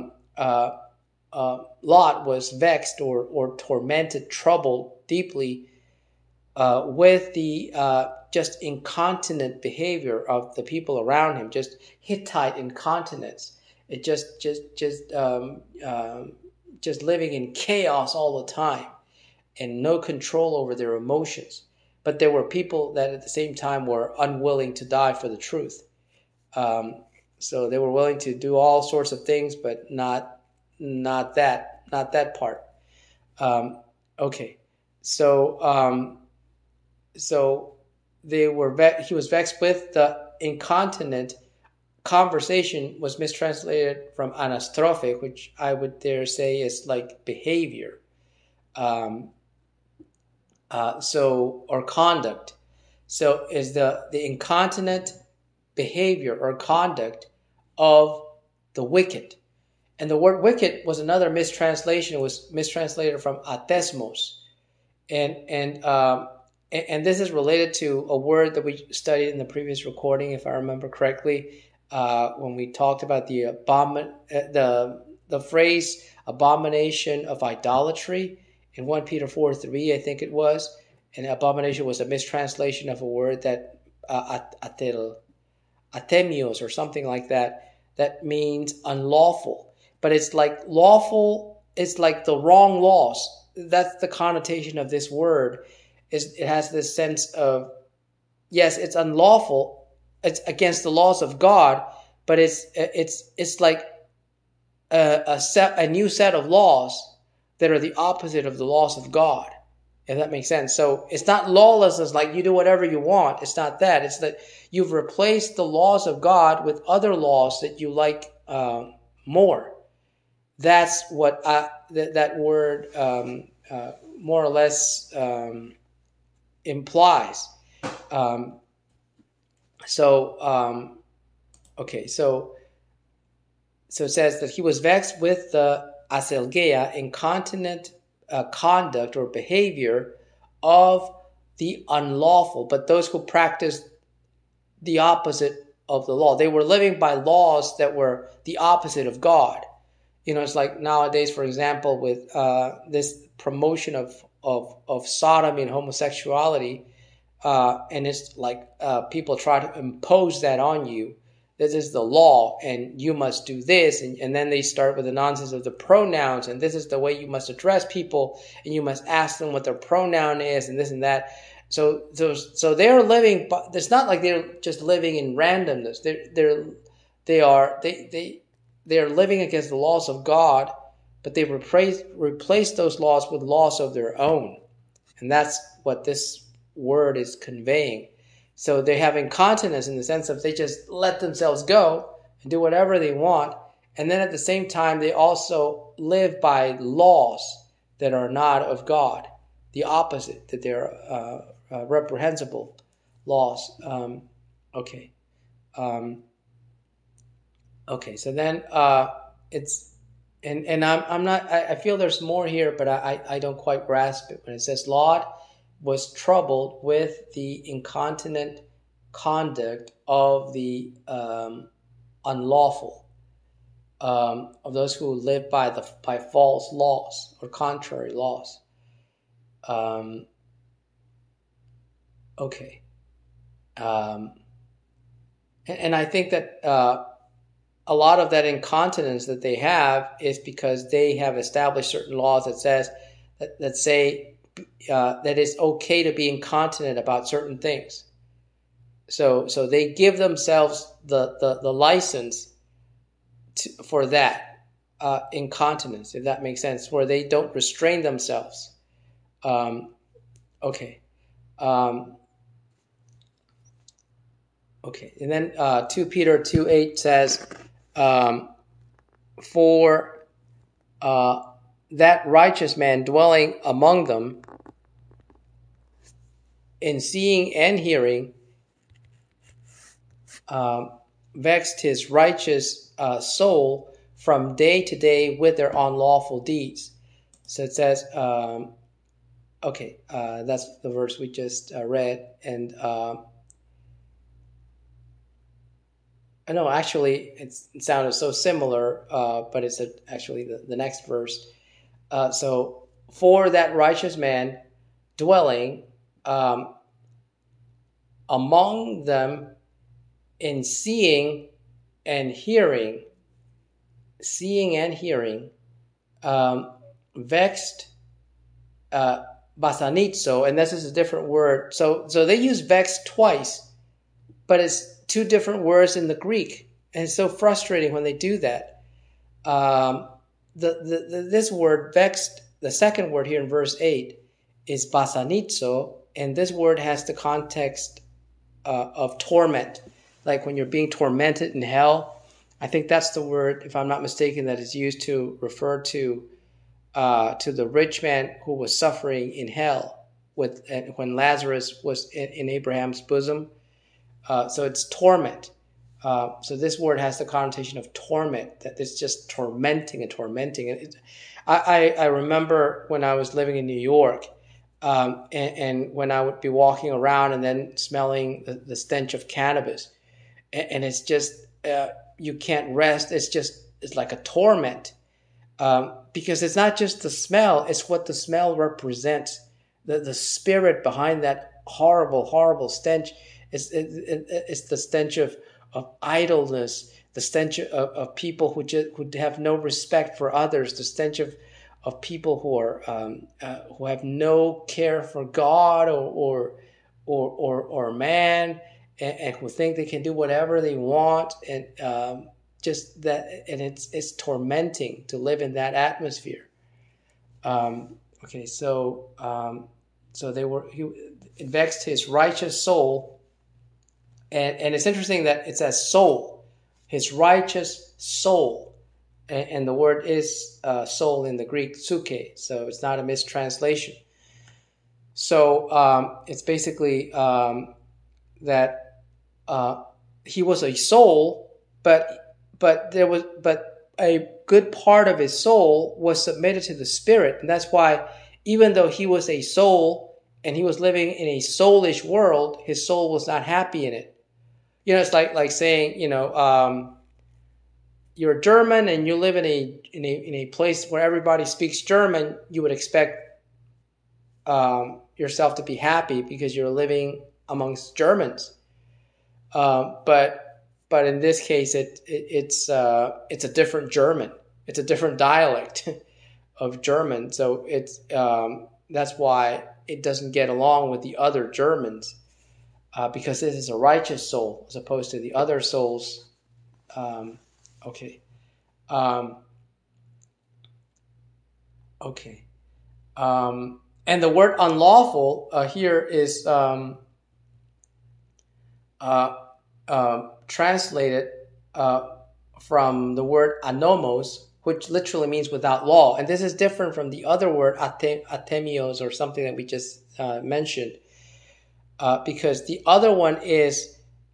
Lot was vexed or tormented, troubled deeply with the just incontinent behavior of the people around him, just Hittite incontinence. It just living in chaos all the time and no control over their emotions. But there were people that at the same time were unwilling to die for the truth. So they were willing to do all sorts of things, but not that part. Okay, so they were. He was vexed with the incontinent. Conversation was mistranslated from anastrophe, which I would dare say is like behavior, or conduct. So is the incontinent behavior or conduct of the wicked. And the word wicked was another mistranslation. It was mistranslated from athesmos. And this is related to a word that we studied in the previous recording, if I remember correctly, when we talked about the phrase abomination of idolatry in 1 Peter 4:3, I think it was. And abomination was a mistranslation of a word that atemios or something like that means unlawful. But it's like lawful, it's like the wrong laws. That's the connotation of this word. It has this sense of, yes, it's unlawful, it's against the laws of God, but it's like a new set of laws that are the opposite of the laws of God, if that makes sense. So it's not lawlessness, like you do whatever you want. It's not that. It's that you've replaced the laws of God with other laws that you like more. That's what that word more or less implies. Okay, so it says that he was vexed with the aselgeia, incontinent conduct or behavior of the unlawful, but those who practice the opposite of the law. They were living by laws that were the opposite of God. It's like nowadays, for example, with this promotion of sodomy and homosexuality, and it's like people try to impose that on you. This is the law, and you must do this, and then they start with the nonsense of the pronouns, and this is the way you must address people, and you must ask them what their pronoun is, and this and that. So they're living, but it's not like they're just living in randomness. They are living against the laws of God, but they replace those laws with laws of their own, and that's what this word is conveying. So they have incontinence in the sense of they just let themselves go and do whatever they want, and then at the same time they also live by laws that are not of God, the opposite, that they're reprehensible laws. Okay. So then it's and I'm not. I feel there's more here, but I don't quite grasp it when it says Lot was troubled with the incontinent conduct of the unlawful, of those who live by false laws or contrary laws. Okay. And I think that a lot of that incontinence that they have is because they have established certain laws that say that it's okay to be incontinent about certain things. So they give themselves the license for that incontinence, if that makes sense, where they don't restrain themselves. Okay. Okay, and then 2 Peter 2:8 says, for that righteous man dwelling among them in seeing and hearing vexed his righteous soul from day to day with their unlawful deeds. So it says, that's the verse we just read, and no, actually, it sounded so similar, but it's actually the next verse. So, for that righteous man dwelling among them in seeing and hearing, vexed, basanitzo, and this is a different word. So they use vexed twice, but it's two different words in the Greek, and it's so frustrating when they do that. This word vexed, the second word here in verse 8, is basanitzo, and this word has the context of torment, like when you're being tormented in hell. I think that's the word, if I'm not mistaken, that is used to refer to the rich man who was suffering in hell when Lazarus was in Abraham's bosom. So it's torment. So this word has the connotation of torment, that it's just tormenting. I remember when I was living in New York, and when I would be walking around and then smelling the stench of cannabis, and it's just, you can't rest. It's like a torment, because it's not just the smell, it's what the smell represents, the spirit behind that horrible, horrible stench. It's the stench of idleness, the stench of people who have no respect for others, the stench of people who are who have no care for God or man, and who think they can do whatever they want, and just that, and it's tormenting to live in that atmosphere. So it vexed his righteous soul. And it's interesting that it says soul, his righteous soul. And the word is soul in the Greek, suke, so it's not a mistranslation. So it's basically that he was a soul, but a good part of his soul was submitted to the Spirit. And that's why, even though he was a soul and he was living in a soulish world, his soul was not happy in it. It's like saying, you're German and you live in a place where everybody speaks German. You would expect yourself to be happy because you're living amongst Germans. But in this case, it's a different German. It's a different dialect of German. So that's why it doesn't get along with the other Germans, because this is a righteous soul as opposed to the other souls. Okay. Okay. And the word unlawful here is translated from the word anomos, which literally means without law. And this is different from the other word atemios, or something that we just mentioned, because the other one is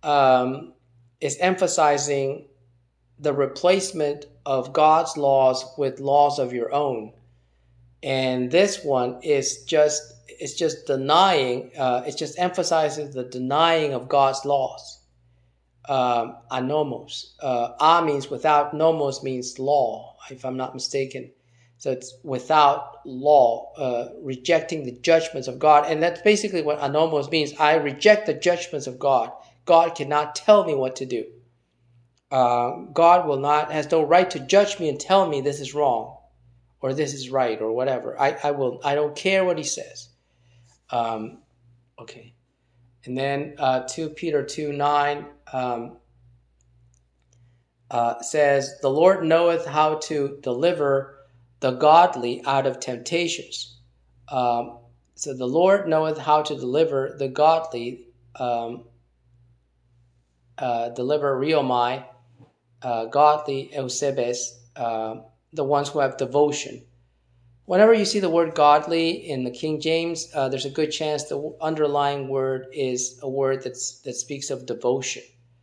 emphasizing the replacement of God's laws with laws of your own. And this one is just denying, it just emphasizes the denying of God's laws. Anomos. Means without, nomos means law, if I'm not mistaken. So it's without law, rejecting the judgments of God. And that's basically what anomos means. I reject the judgments of God. God cannot tell me what to do. God has no right to judge me and tell me this is wrong, or this is right, or whatever. I don't care what he says. Okay. And then 2 Peter 2:9 says, the Lord knoweth how to deliver the godly out of temptations. So the Lord knoweth how to deliver the godly, deliver riomai, godly eusebes, the ones who have devotion. Whenever you see the word godly in the King James, there's a good chance the underlying word is a word that speaks of devotion.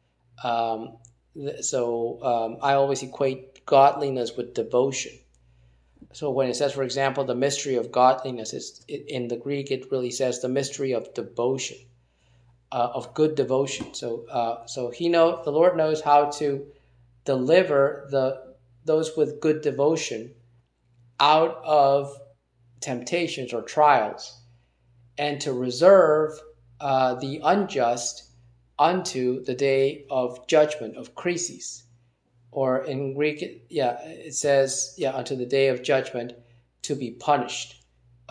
So I always equate godliness with devotion. So when it says, for example, the mystery of godliness, in the Greek it really says the mystery of devotion, of good devotion. So the Lord knows how to deliver those with good devotion out of temptations or trials, and to reserve the unjust unto the day of judgment, of krisis. Or in Greek, it says, unto the day of judgment, to be punished.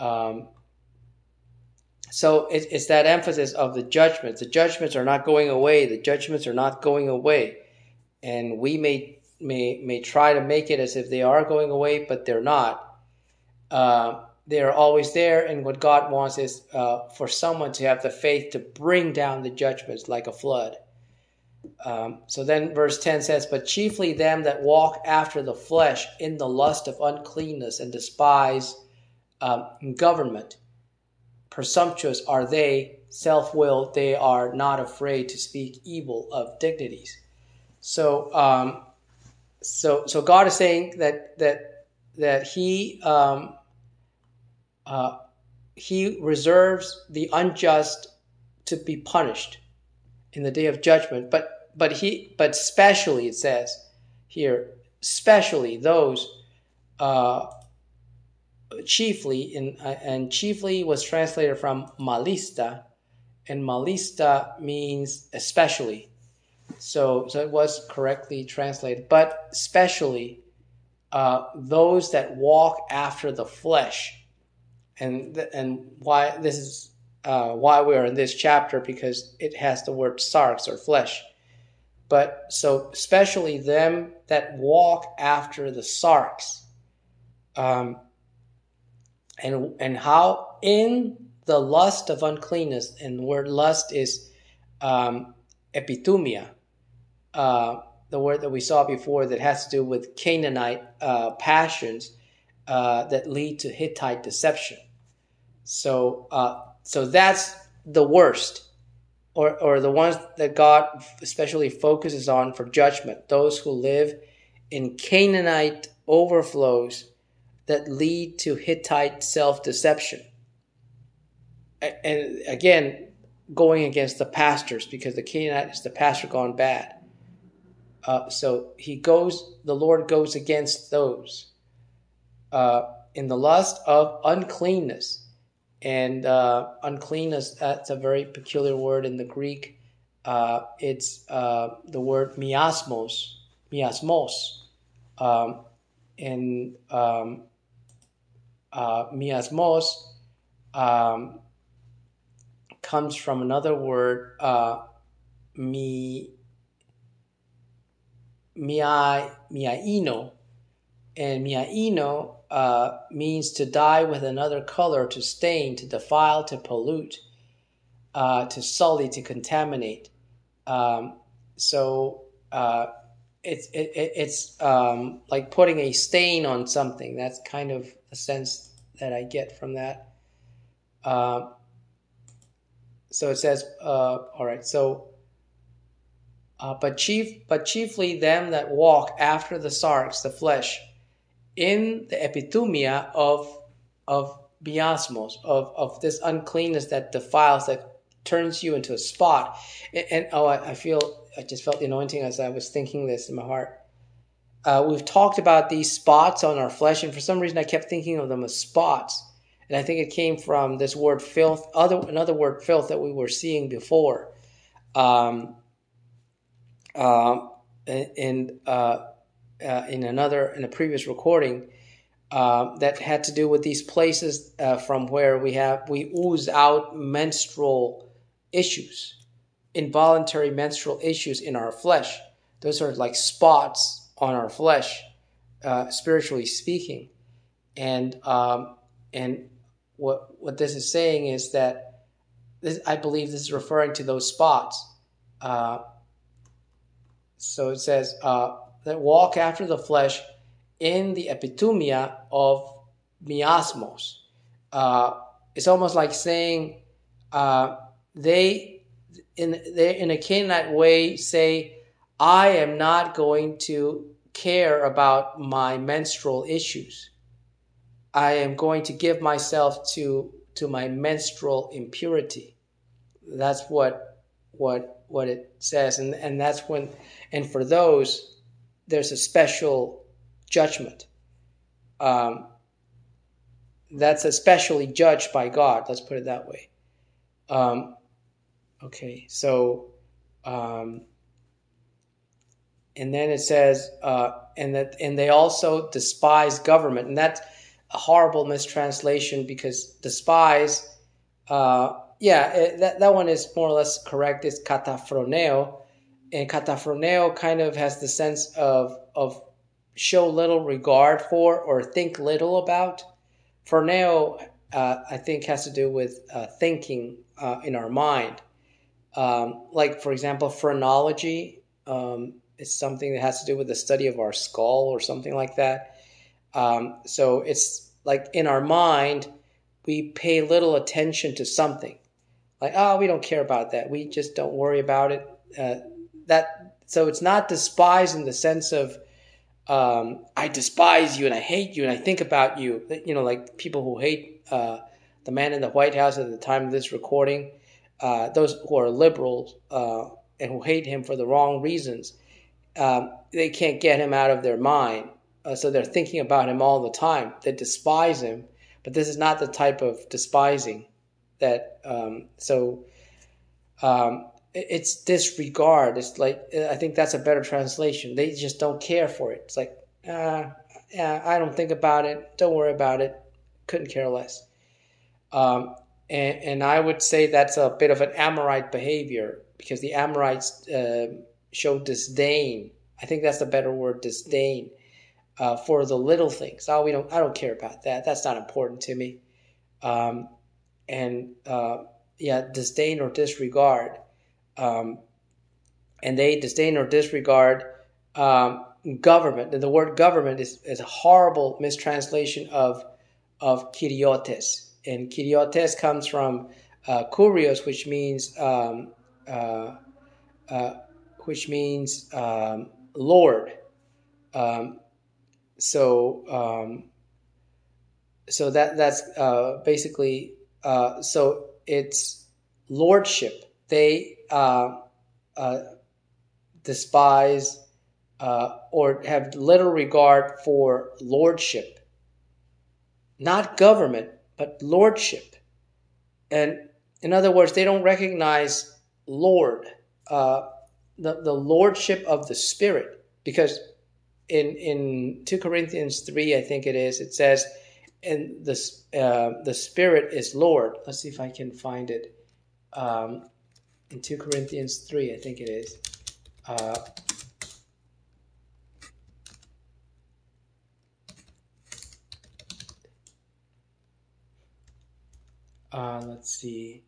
So it's that emphasis of the judgments. The judgments are not going away. The judgments are not going away. And we may try to make it as if they are going away, but they're not. They are always there, and what God wants is for someone to have the faith to bring down the judgments like a flood. So then verse 10 says, but chiefly them that walk after the flesh in the lust of uncleanness and despise government. Presumptuous are they, self-willed, they are not afraid to speak evil of dignities. So God is saying that he reserves the unjust to be punished in the day of judgment, but specially, it says here, specially those chiefly, and chiefly was translated from malista, and malista means especially. So it was correctly translated, but specially those that walk after the flesh, and why this is why we are in this chapter, because it has the word sarx, or flesh. But so especially them that walk after the sarx, and how in the lust of uncleanness, and the word lust is epithumia, the word that we saw before that has to do with Canaanite passions that lead to Hittite deception. So that's the worst, or the ones that God especially focuses on for judgment, those who live in Canaanite overflows that lead to Hittite self-deception. And again, going against the pastors, because the Canaanite is the pastor gone bad. So the Lord goes against those in the lust of uncleanness. And uncleanness, that's a very peculiar word in the Greek. It's the word miasmos. And miasmos comes from another word, miaino. And miaino means to dye with another color, to stain, to defile, to pollute, to sully, to contaminate. So it's like putting a stain on something. That's kind of a sense that I get from that. So it says, all right. So, but chiefly them that walk after the sarx, the flesh, in the epithumia of miasmos, of this uncleanness that defiles, that turns you into a spot. And I just felt the anointing as I was thinking this in my heart. We've talked about these spots on our flesh, and for some reason I kept thinking of them as spots. And I think it came from this word filth, another word filth that we were seeing before. In a previous recording, that had to do with these places from where we ooze out menstrual issues, involuntary menstrual issues in our flesh. Those are like spots on our flesh, spiritually speaking. And what this is saying is that I believe this is referring to those spots. So it says that walk after the flesh in the epithumia of miasmos. It's almost like saying they in a Canaanite way say, I am not going to care about my menstrual issues. I am going to give myself to my menstrual impurity. That's what it says, and that's when, and for those, there's a special judgment. That's especially judged by God. Let's put it that way. Okay, so, and then it says, and they also despise government, and that's a horrible mistranslation, because despise, that one is more or less correct. It's kataphroneo, and kataphroneo kind of has the sense of show little regard for or think little about. Phroneo, I think, has to do with thinking in our mind. Like, for example, phrenology is something that has to do with the study of our skull or something like that. So it's like in our mind, we pay little attention to something. Like, we don't care about that. We just don't worry about it. So it's not despise in the sense of I despise you and I hate you and I think about you. Like people who hate the man in the White House at the time of this recording, those who are liberals and who hate him for the wrong reasons, they can't get him out of their mind. So they're thinking about him all the time. They despise him, but this is not the type of despising that. It's disregard. It's like, I think that's a better translation. They just don't care for it. It's like, I don't think about it. Don't worry about it. Couldn't care less. And I would say that's a bit of an Amorite behavior, because the Amorites show disdain. I think that's the better word, disdain, for the little things. I don't care about that. That's not important to me. Disdain or disregard. And they disdain or disregard government. And the word government is a horrible mistranslation of kuriotes. And kuriotes comes from kurios, which means Lord. So that's basically, so it's lordship. They despise or have little regard for lordship. Not government, but lordship. And in other words, they don't recognize Lord, the lordship of the Spirit. Because in 2 Corinthians 3, I think it is, it says, and the Spirit is Lord. Let's see if I can find it. In 2 Corinthians 3, I think it is. Let's see.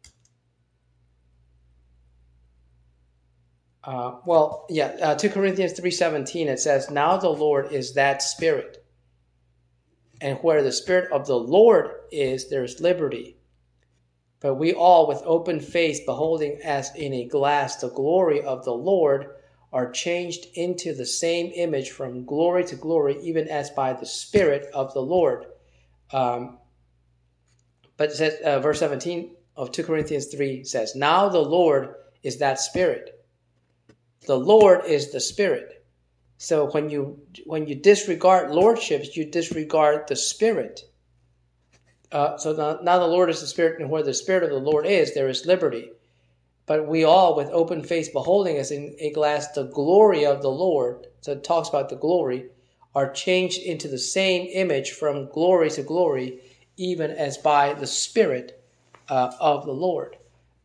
2 Corinthians 3:17, it says, now the Lord is that Spirit. And where the Spirit of the Lord is, there is liberty. But we all, with open face, beholding as in a glass the glory of the Lord, are changed into the same image from glory to glory, even as by the Spirit of the Lord. But it says, verse 17 of 2 Corinthians 3 says, now the Lord is that Spirit. The Lord is the Spirit. So when you disregard lordships, you disregard the Spirit. So now the Lord is the Spirit, and where the Spirit of the Lord is, there is liberty. But we all, with open face, beholding as in a glass the glory of the Lord, so it talks about the glory, are changed into the same image from glory to glory, even as by the Spirit of the Lord.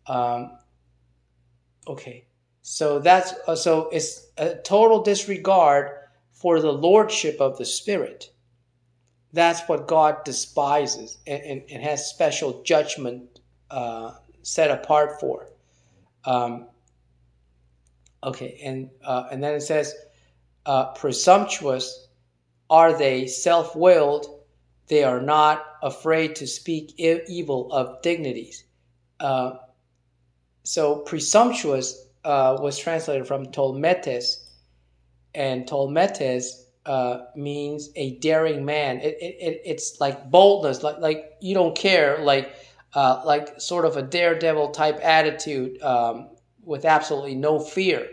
Okay, so that's so it's a total disregard for the lordship of the Spirit. That's what God despises and has special judgment set apart for. Okay, and then it says, presumptuous are they, self-willed. They are not afraid to speak evil of dignities. So presumptuous was translated from tolmetes, and tolmetes means a daring man. It's like boldness, like you don't care, like sort of a daredevil type attitude with absolutely no fear.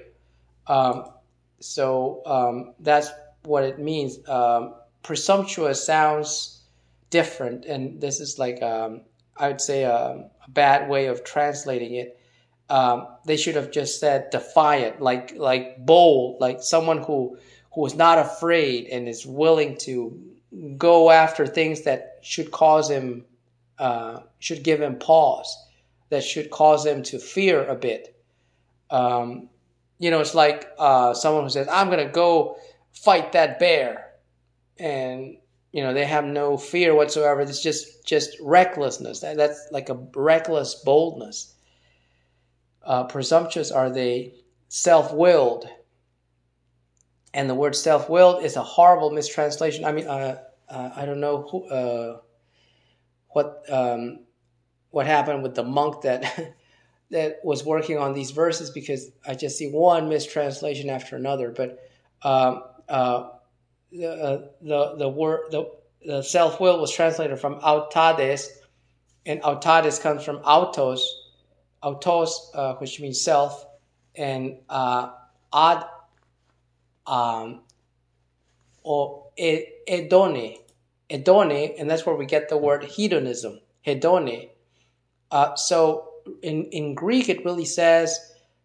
So that's what it means. Presumptuous sounds different, and this is like I would say a bad way of translating it. They should have just said defiant, like bold, like someone who is not afraid and is willing to go after things that should cause him, should give him pause, that should cause him to fear a bit. It's like someone who says, I'm going to go fight that bear. And, they have no fear whatsoever. It's just recklessness. That's like a reckless boldness. Presumptuous are they, self-willed. And the word self-willed is a horrible mistranslation. I mean, I don't know who, what happened with the monk that that was working on these verses, because I just see one mistranslation after another. But the word the self-will was translated from autades, and autades comes from autos, which means self, and or edone, and that's where we get the word hedonism, hedone. So in Greek, it really says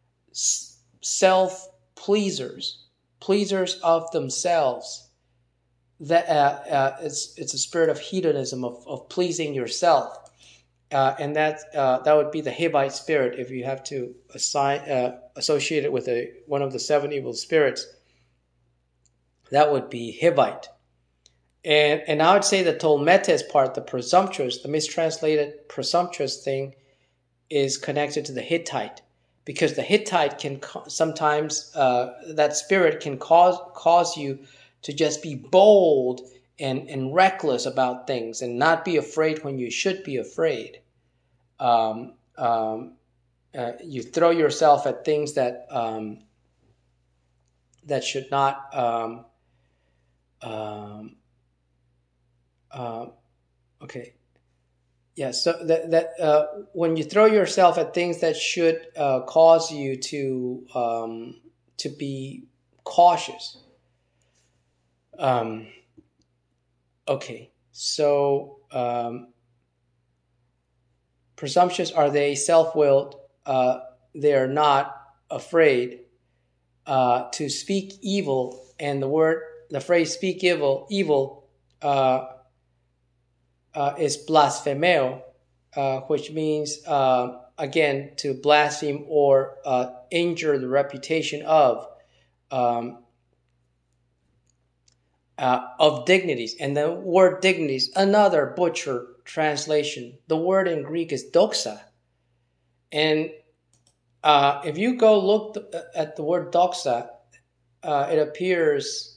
self-pleasers, pleasers of themselves. That it's a spirit of hedonism, of pleasing yourself, and that would be the Hivite spirit if you have to associate it with one of the seven evil spirits. That would be Hivite. And I would say the tolmetes part, the presumptuous, the mistranslated presumptuous thing, is connected to the Hittite, because the Hittite can sometimes that spirit can cause you to just be bold and reckless about things, and not be afraid when you should be afraid. You throw yourself at things that that should not. Okay. Yeah, so that when you throw yourself at things that should cause you to be cautious. Okay, so presumptuous are they, self-willed. They are not afraid to speak evil, and the phrase "speak evil is blasphemeo, which means again to blaspheme or injure the reputation of dignities. And the word dignities, another butcher translation. The word in Greek is doxa, and if you go look at the word doxa, it appears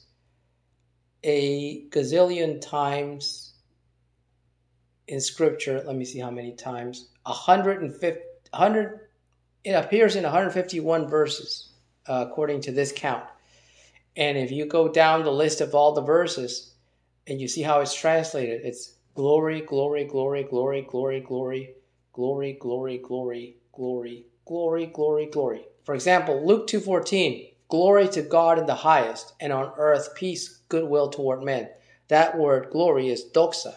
a gazillion times in scripture. Let me see how many times. 150. It appears in 151 verses, according to this count. And if you go down the list of all the verses and you see how it's translated, it's glory, glory, glory, glory, glory, glory, glory, glory, glory, glory, glory, glory, glory. For example, Luke 2:14, glory to God in the highest, and on earth peace, goodwill toward men. That word glory is doxa.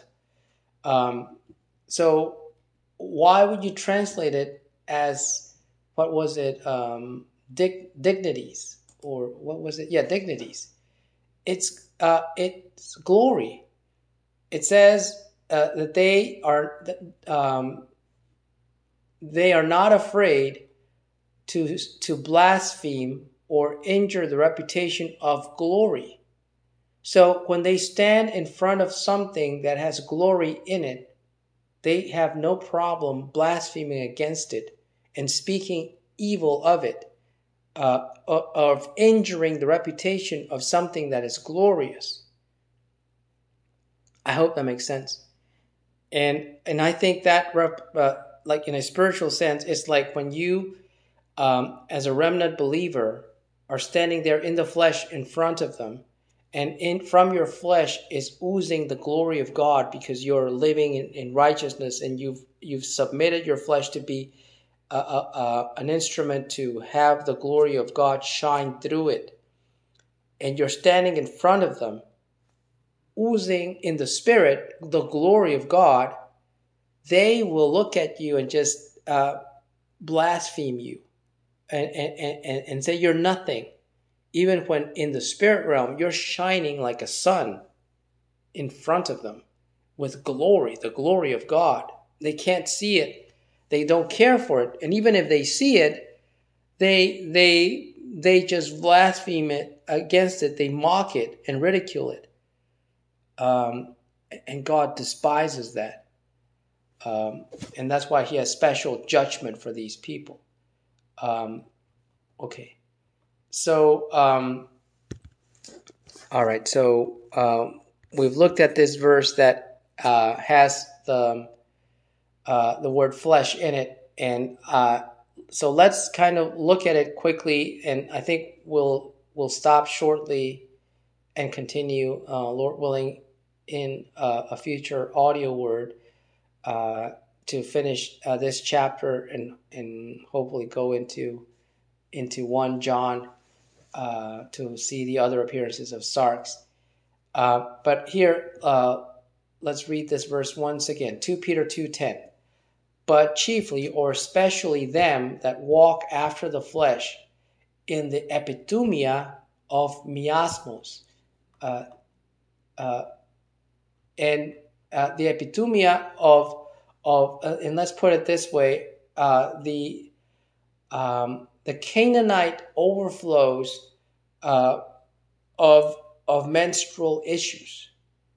So why would you translate it as, what was it, dignities? Or what was it? Yeah, dignities. It's glory. It says that they are not afraid to blaspheme or injure the reputation of glory. So when they stand in front of something that has glory in it, they have no problem blaspheming against it and speaking evil of it. Of injuring the reputation of something that is glorious. I hope that makes sense. And I think that, like in a spiritual sense, it's like when you, as a remnant believer, are standing there in the flesh in front of them, and from your flesh is oozing the glory of God because you're living in righteousness, and you've submitted your flesh to be an instrument to have the glory of God shine through it. And you're standing in front of them, oozing in the spirit the glory of God. They will look at you and just blaspheme you and say you're nothing. Even when in the spirit realm, you're shining like a sun in front of them with glory, the glory of God. They can't see it. They don't care for it. And even if they see it, they just blaspheme it against it. They mock it and ridicule it. And God despises that. And that's why he has special judgment for these people. Okay. So, all right. So we've looked at this verse that has the word flesh in it. And so let's kind of look at it quickly. And I think we'll stop shortly and continue, Lord willing, in a future audio word to finish this chapter and hopefully go into 1 John to see the other appearances of sarx. But here, let's read this verse once again. 2 Peter 2:10. But chiefly or especially them that walk after the flesh in the epithumia of miasmos. And the epithumia of and let's put it this way, the Canaanite overflows of menstrual issues.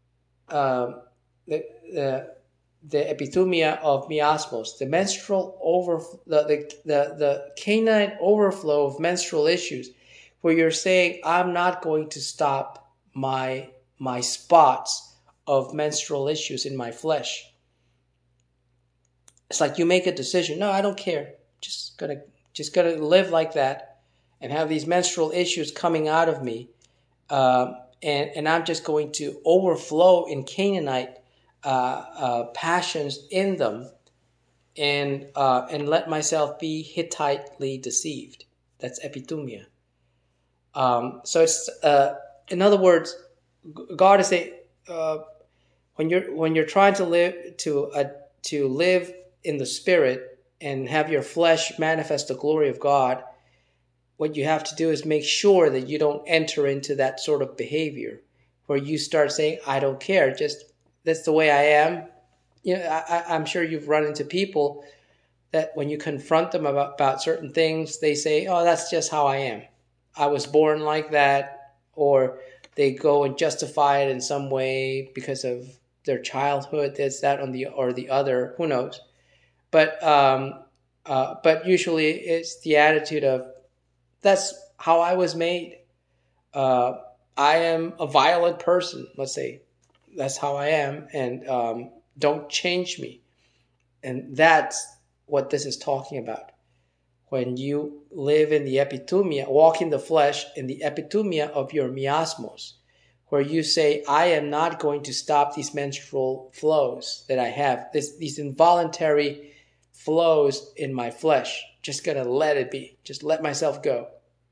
The epithumia of miasmos, the menstrual the Canaanite overflow of menstrual issues, where you're saying, I'm not going to stop my spots of menstrual issues in my flesh. It's like you make a decision. No, I don't care. Just gonna live like that and have these menstrual issues coming out of me. And I'm just going to overflow in Canaanite passions in them, and let myself be Hittitely deceived. That's epithumia. So it's in other words, God is saying, when you're trying to live in the spirit and have your flesh manifest the glory of God, what you have to do is make sure that you don't enter into that sort of behavior where you start saying, I don't care, just that's the way I am. I'm sure you've run into people that when you confront them about certain things, they say, oh, that's just how I am. I was born like that. Or they go and justify it in some way because of their childhood, this, that, or the other, who knows. But usually it's the attitude of, that's how I was made. I am a violent person, let's say. That's how I am, and don't change me. And that's what this is talking about. When you live in the epithumia, walk in the flesh, in the epithumia of your miasmos, where you say, I am not going to stop these menstrual flows that I have, these involuntary flows in my flesh. Just going to let it be. Just let myself go.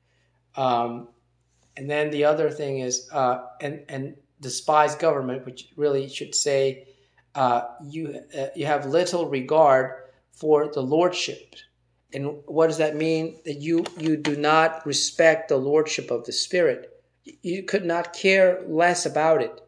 And then the other thing is, and despise government, which really should say, you have little regard for the lordship. And what does that mean? That you do not respect the lordship of the Spirit. You could not care less about it.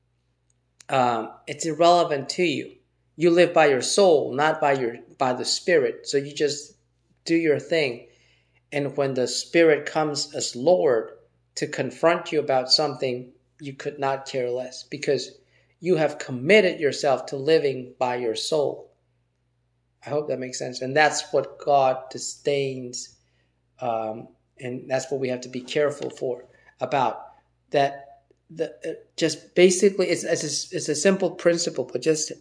It's irrelevant to you. You live by your soul, not by the Spirit. So you just do your thing. And when the Spirit comes as Lord to confront you about something, you could not care less, because you have committed yourself to living by your soul. I hope that makes sense. And that's what God disdains. And that's what we have to be careful about. That just basically, it's a simple principle, but just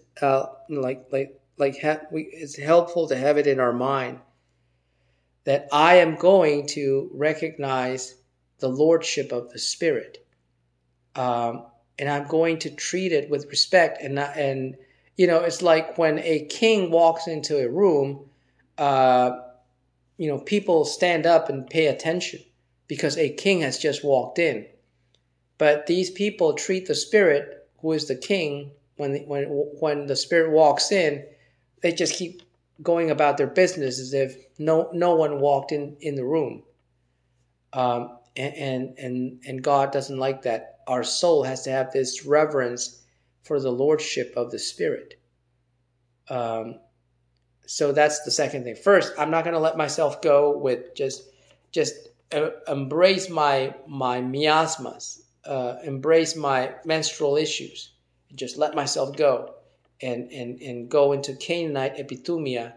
it's helpful to have it in our mind that I am going to recognize the lordship of the Spirit, and I'm going to treat it with respect. And it's like when a king walks into a room, people stand up and pay attention because a king has just walked in. But these people treat the Spirit, who is the king, when the Spirit walks in, they just keep going about their business as if no one walked in the room. And God doesn't like that. Our soul has to have this reverence for the lordship of the Spirit. So that's the second thing. First, I'm not going to let myself go with just embrace my miasmas, embrace my menstrual issues, just let myself go, and go into Canaanite epithumia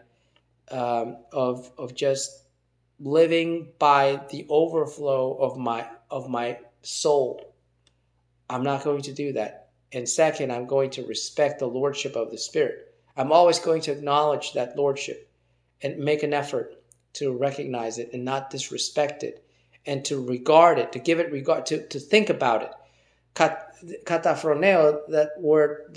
of just living by the overflow of my soul. I'm not going to do that. And second, I'm going to respect the lordship of the Spirit. I'm always going to acknowledge that lordship and make an effort to recognize it and not disrespect it, and to regard it, to give it regard, to think about it. Kataphroneo, that word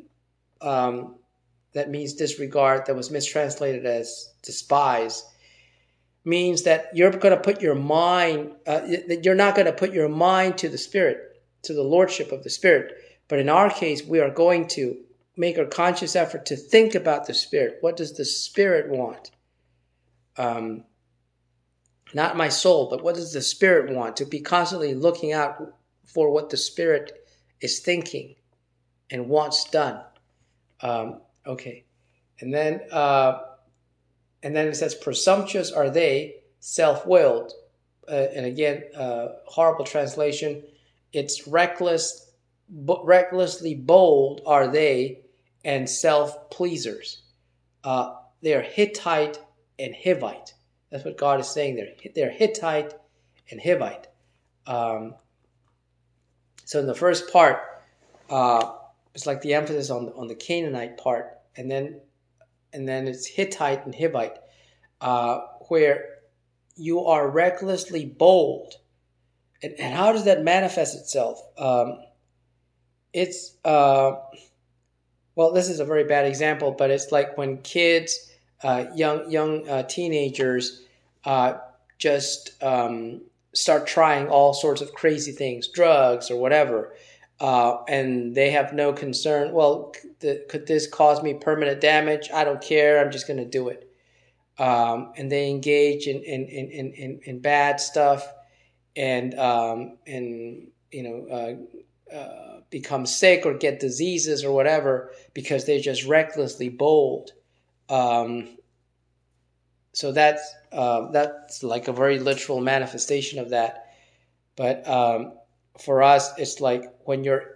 that means disregard, that was mistranslated as despise, means that you're going to put your mind, that you're not going to put your mind to the Spirit, to the lordship of the Spirit. But in our case, we are going to make a conscious effort to think about the Spirit. What does the Spirit want? Not my soul, but what does the Spirit want? To be constantly looking out for what the Spirit is thinking and wants done. Okay. And then it says, presumptuous are they, self-willed. And again, horrible translation. It's recklessly bold are they, and self-pleasers. They are Hittite and Hivite. That's what God is saying there. They're Hittite and Hivite. So in the first part, it's like the emphasis on the Canaanite part, and then it's Hittite and Hivite, where you are recklessly bold. And how does that manifest itself? It's well, this is a very bad example, but it's like when kids, young teenagers, just start trying all sorts of crazy things, drugs or whatever, and they have no concern. Well, could this cause me permanent damage? I don't care. I'm just going to do it. And they engage in bad stuff, and become sick or get diseases or whatever because they're just recklessly bold. So that's like a very literal manifestation of that. But for us, it's like when you're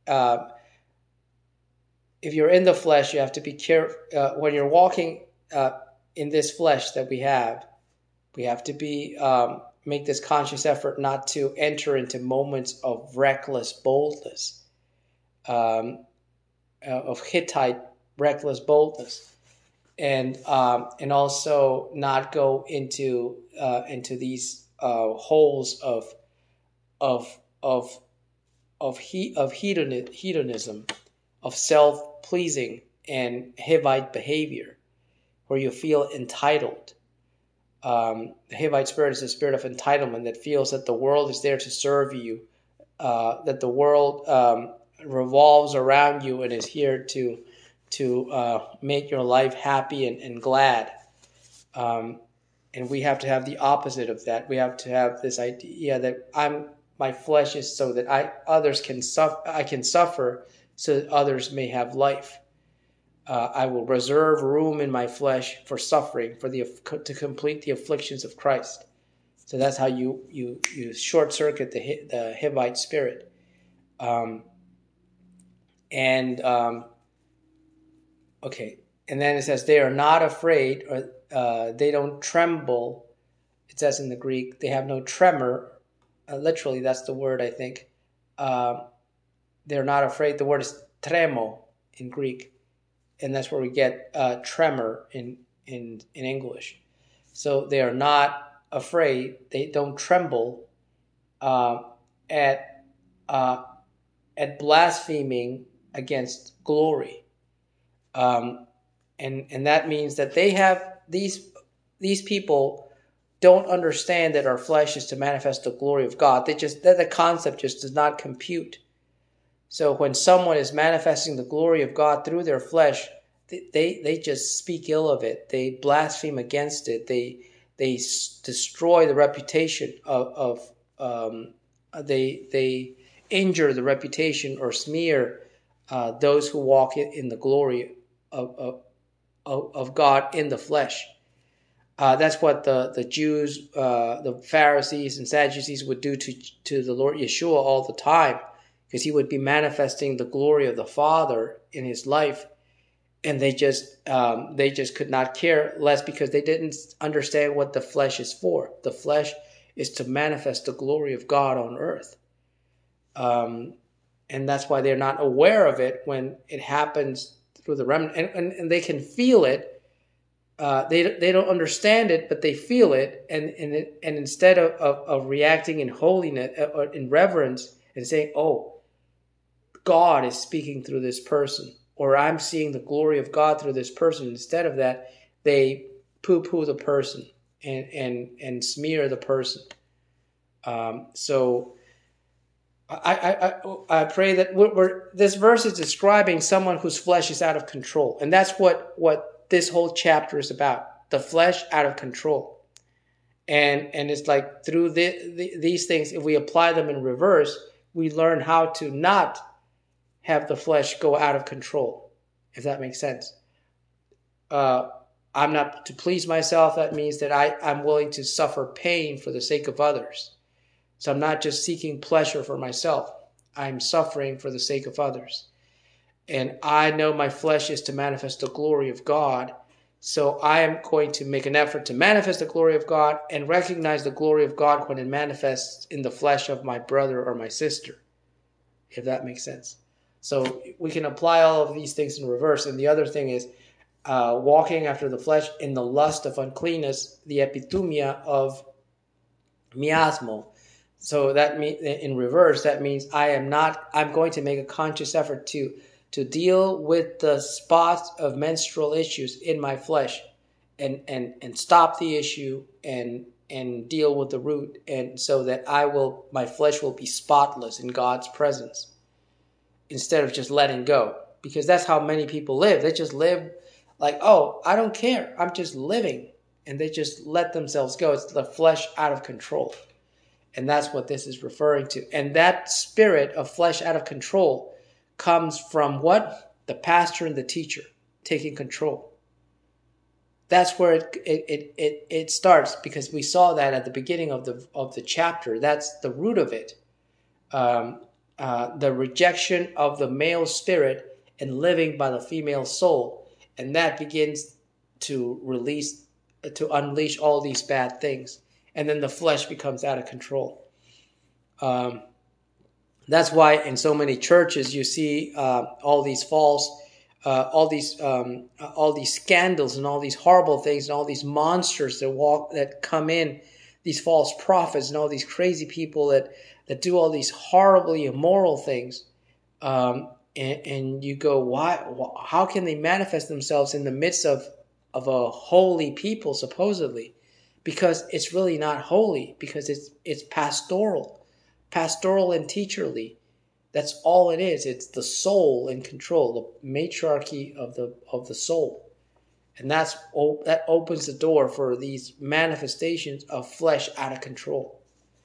if you're in the flesh, you have to be careful. When you're walking in this flesh that we have to be make this conscious effort not to enter into moments of reckless boldness, of Hittite reckless boldness, and also not go into these holes of hedonism, of self-pleasing and Hivite behavior, where you feel entitled. The Hivite spirit is a spirit of entitlement that feels that the world is there to serve you, that the world revolves around you and is here to make your life happy and glad. And we have to have the opposite of that. We have to have this idea that my flesh is so that I can suffer so that others may have life. I will reserve room in my flesh for suffering, to complete the afflictions of Christ. So that's how you short circuit the Hivite spirit. Okay, and then it says they are not afraid, or they don't tremble. It says in the Greek they have no tremor. Literally, that's the word, I think. They're not afraid. The word is tremo in Greek. And that's where we get tremor in English. So they are not afraid. They don't tremble at blaspheming against glory, and that means that they have these people don't understand that our flesh is to manifest the glory of God. That the concept just does not compute. So when someone is manifesting the glory of God through their flesh, they just speak ill of it. They blaspheme against it. They destroy the reputation they injure the reputation or smear those who walk in the glory of God in the flesh. That's what the Jews, the Pharisees and Sadducees would do to the Lord Yeshua all the time, because he would be manifesting the glory of the Father in his life, and they just could not care less because they didn't understand what the flesh is for. The flesh is to manifest the glory of God on earth, and that's why they're not aware of it when it happens through the remnant, and they can feel it. They don't understand it, but they feel it, and instead of reacting in holiness or in reverence and saying, "Oh, God is speaking through this person," or "I'm seeing the glory of God through this person," instead of that, they poo-poo the person and smear the person. So I pray that this verse is describing someone whose flesh is out of control, and that's what this whole chapter is about: the flesh out of control. And it's like through these things, if we apply them in reverse, we learn how to not have the flesh go out of control, if that makes sense. I'm not to please myself. That means that I'm willing to suffer pain for the sake of others. So I'm not just seeking pleasure for myself. I'm suffering for the sake of others. And I know my flesh is to manifest the glory of God. So I am going to make an effort to manifest the glory of God and recognize the glory of God when it manifests in the flesh of my brother or my sister, if that makes sense. So we can apply all of these things in reverse. And the other thing is walking after the flesh in the lust of uncleanness, the epithumia of miasmo. So that means in reverse, that means I'm going to make a conscious effort to to deal with the spots of menstrual issues in my flesh and stop the issue and deal with the root, and so that my flesh will be spotless in God's presence instead of just letting go. Because that's how many people live. They just live like, oh, I don't care. I'm just living. And they just let themselves go. It's the flesh out of control. And that's what this is referring to. And that spirit of flesh out of control comes from what? The pastor and the teacher taking control. That's where it starts, because we saw that at the beginning of the chapter. That's the root of it. The rejection of the male spirit and living by the female soul. And that begins to unleash all these bad things. And then the flesh becomes out of control. That's why in so many churches you see all these scandals and all these horrible things and all these monsters that come in, these false prophets and all these crazy people that do all these horribly immoral things. And you go, why? How can they manifest themselves in the midst of a holy people, supposedly? Because it's really not holy, because it's pastoral and teacherly. That's all it is. It's the soul in control, the matriarchy of the soul. And that opens the door for these manifestations of flesh out of control.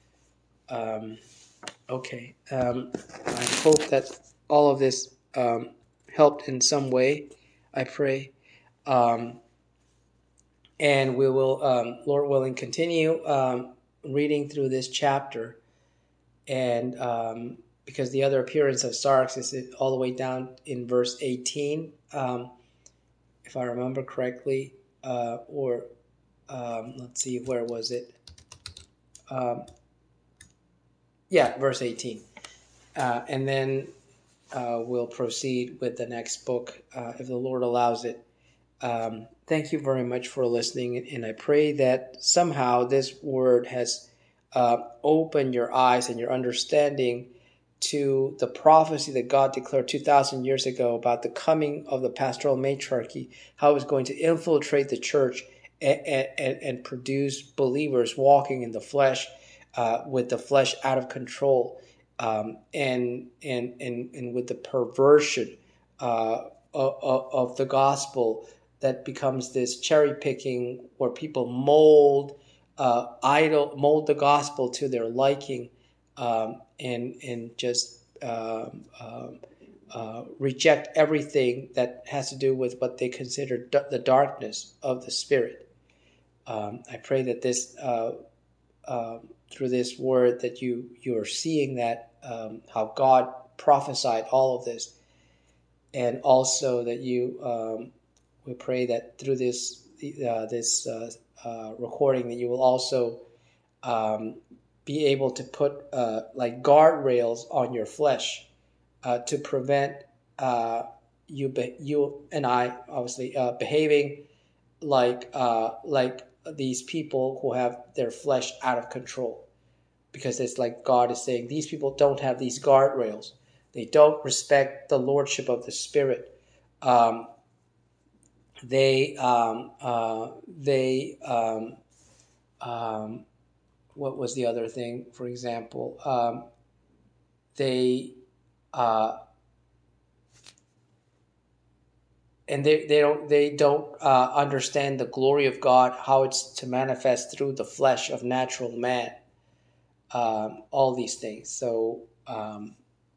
Okay. I hope that all of this helped in some way, I pray. And we will, Lord willing, continue reading through this chapter. And because the other appearance of Sarx is all the way down in verse 18, if I remember correctly, let's see, where was it? Verse 18. And then we'll proceed with the next book, if the Lord allows it. Thank you very much for listening, and I pray that somehow this word has opened your eyes and your understanding to the prophecy that God declared 2,000 years ago about the coming of the pastoral matriarchy, how it was going to infiltrate the church and produce believers walking in the flesh, with the flesh out of control, and with the perversion of the gospel that becomes this cherry picking where people mold the gospel to their liking, and just reject everything that has to do with what they consider the darkness of the spirit. I pray that this through this word that you are seeing that how God prophesied all of this, and also that we pray that through this recording that you will also be able to put like guardrails on your flesh to prevent you and I obviously behaving like these people who have their flesh out of control, because it's like God is saying these people don't have these guardrails. They don't respect the lordship of the Spirit. What was the other thing? For example, they don't understand the glory of God, how it's to manifest through the flesh of natural man. All these things. So I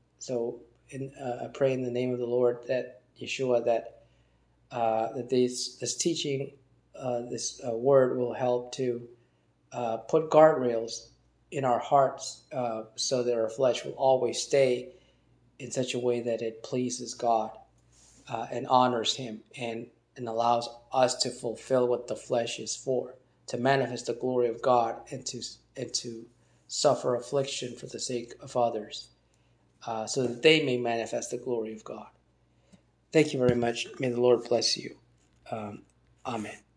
pray in the name of the Lord, that Yeshua, that this teaching, this word will help to put guardrails in our hearts, so that our flesh will always stay in such a way that it pleases God and honors Him, and allows us to fulfill what the flesh is for, to manifest the glory of God, and to suffer affliction for the sake of others, so that they may manifest the glory of God. Thank you very much. May the Lord bless you. Amen.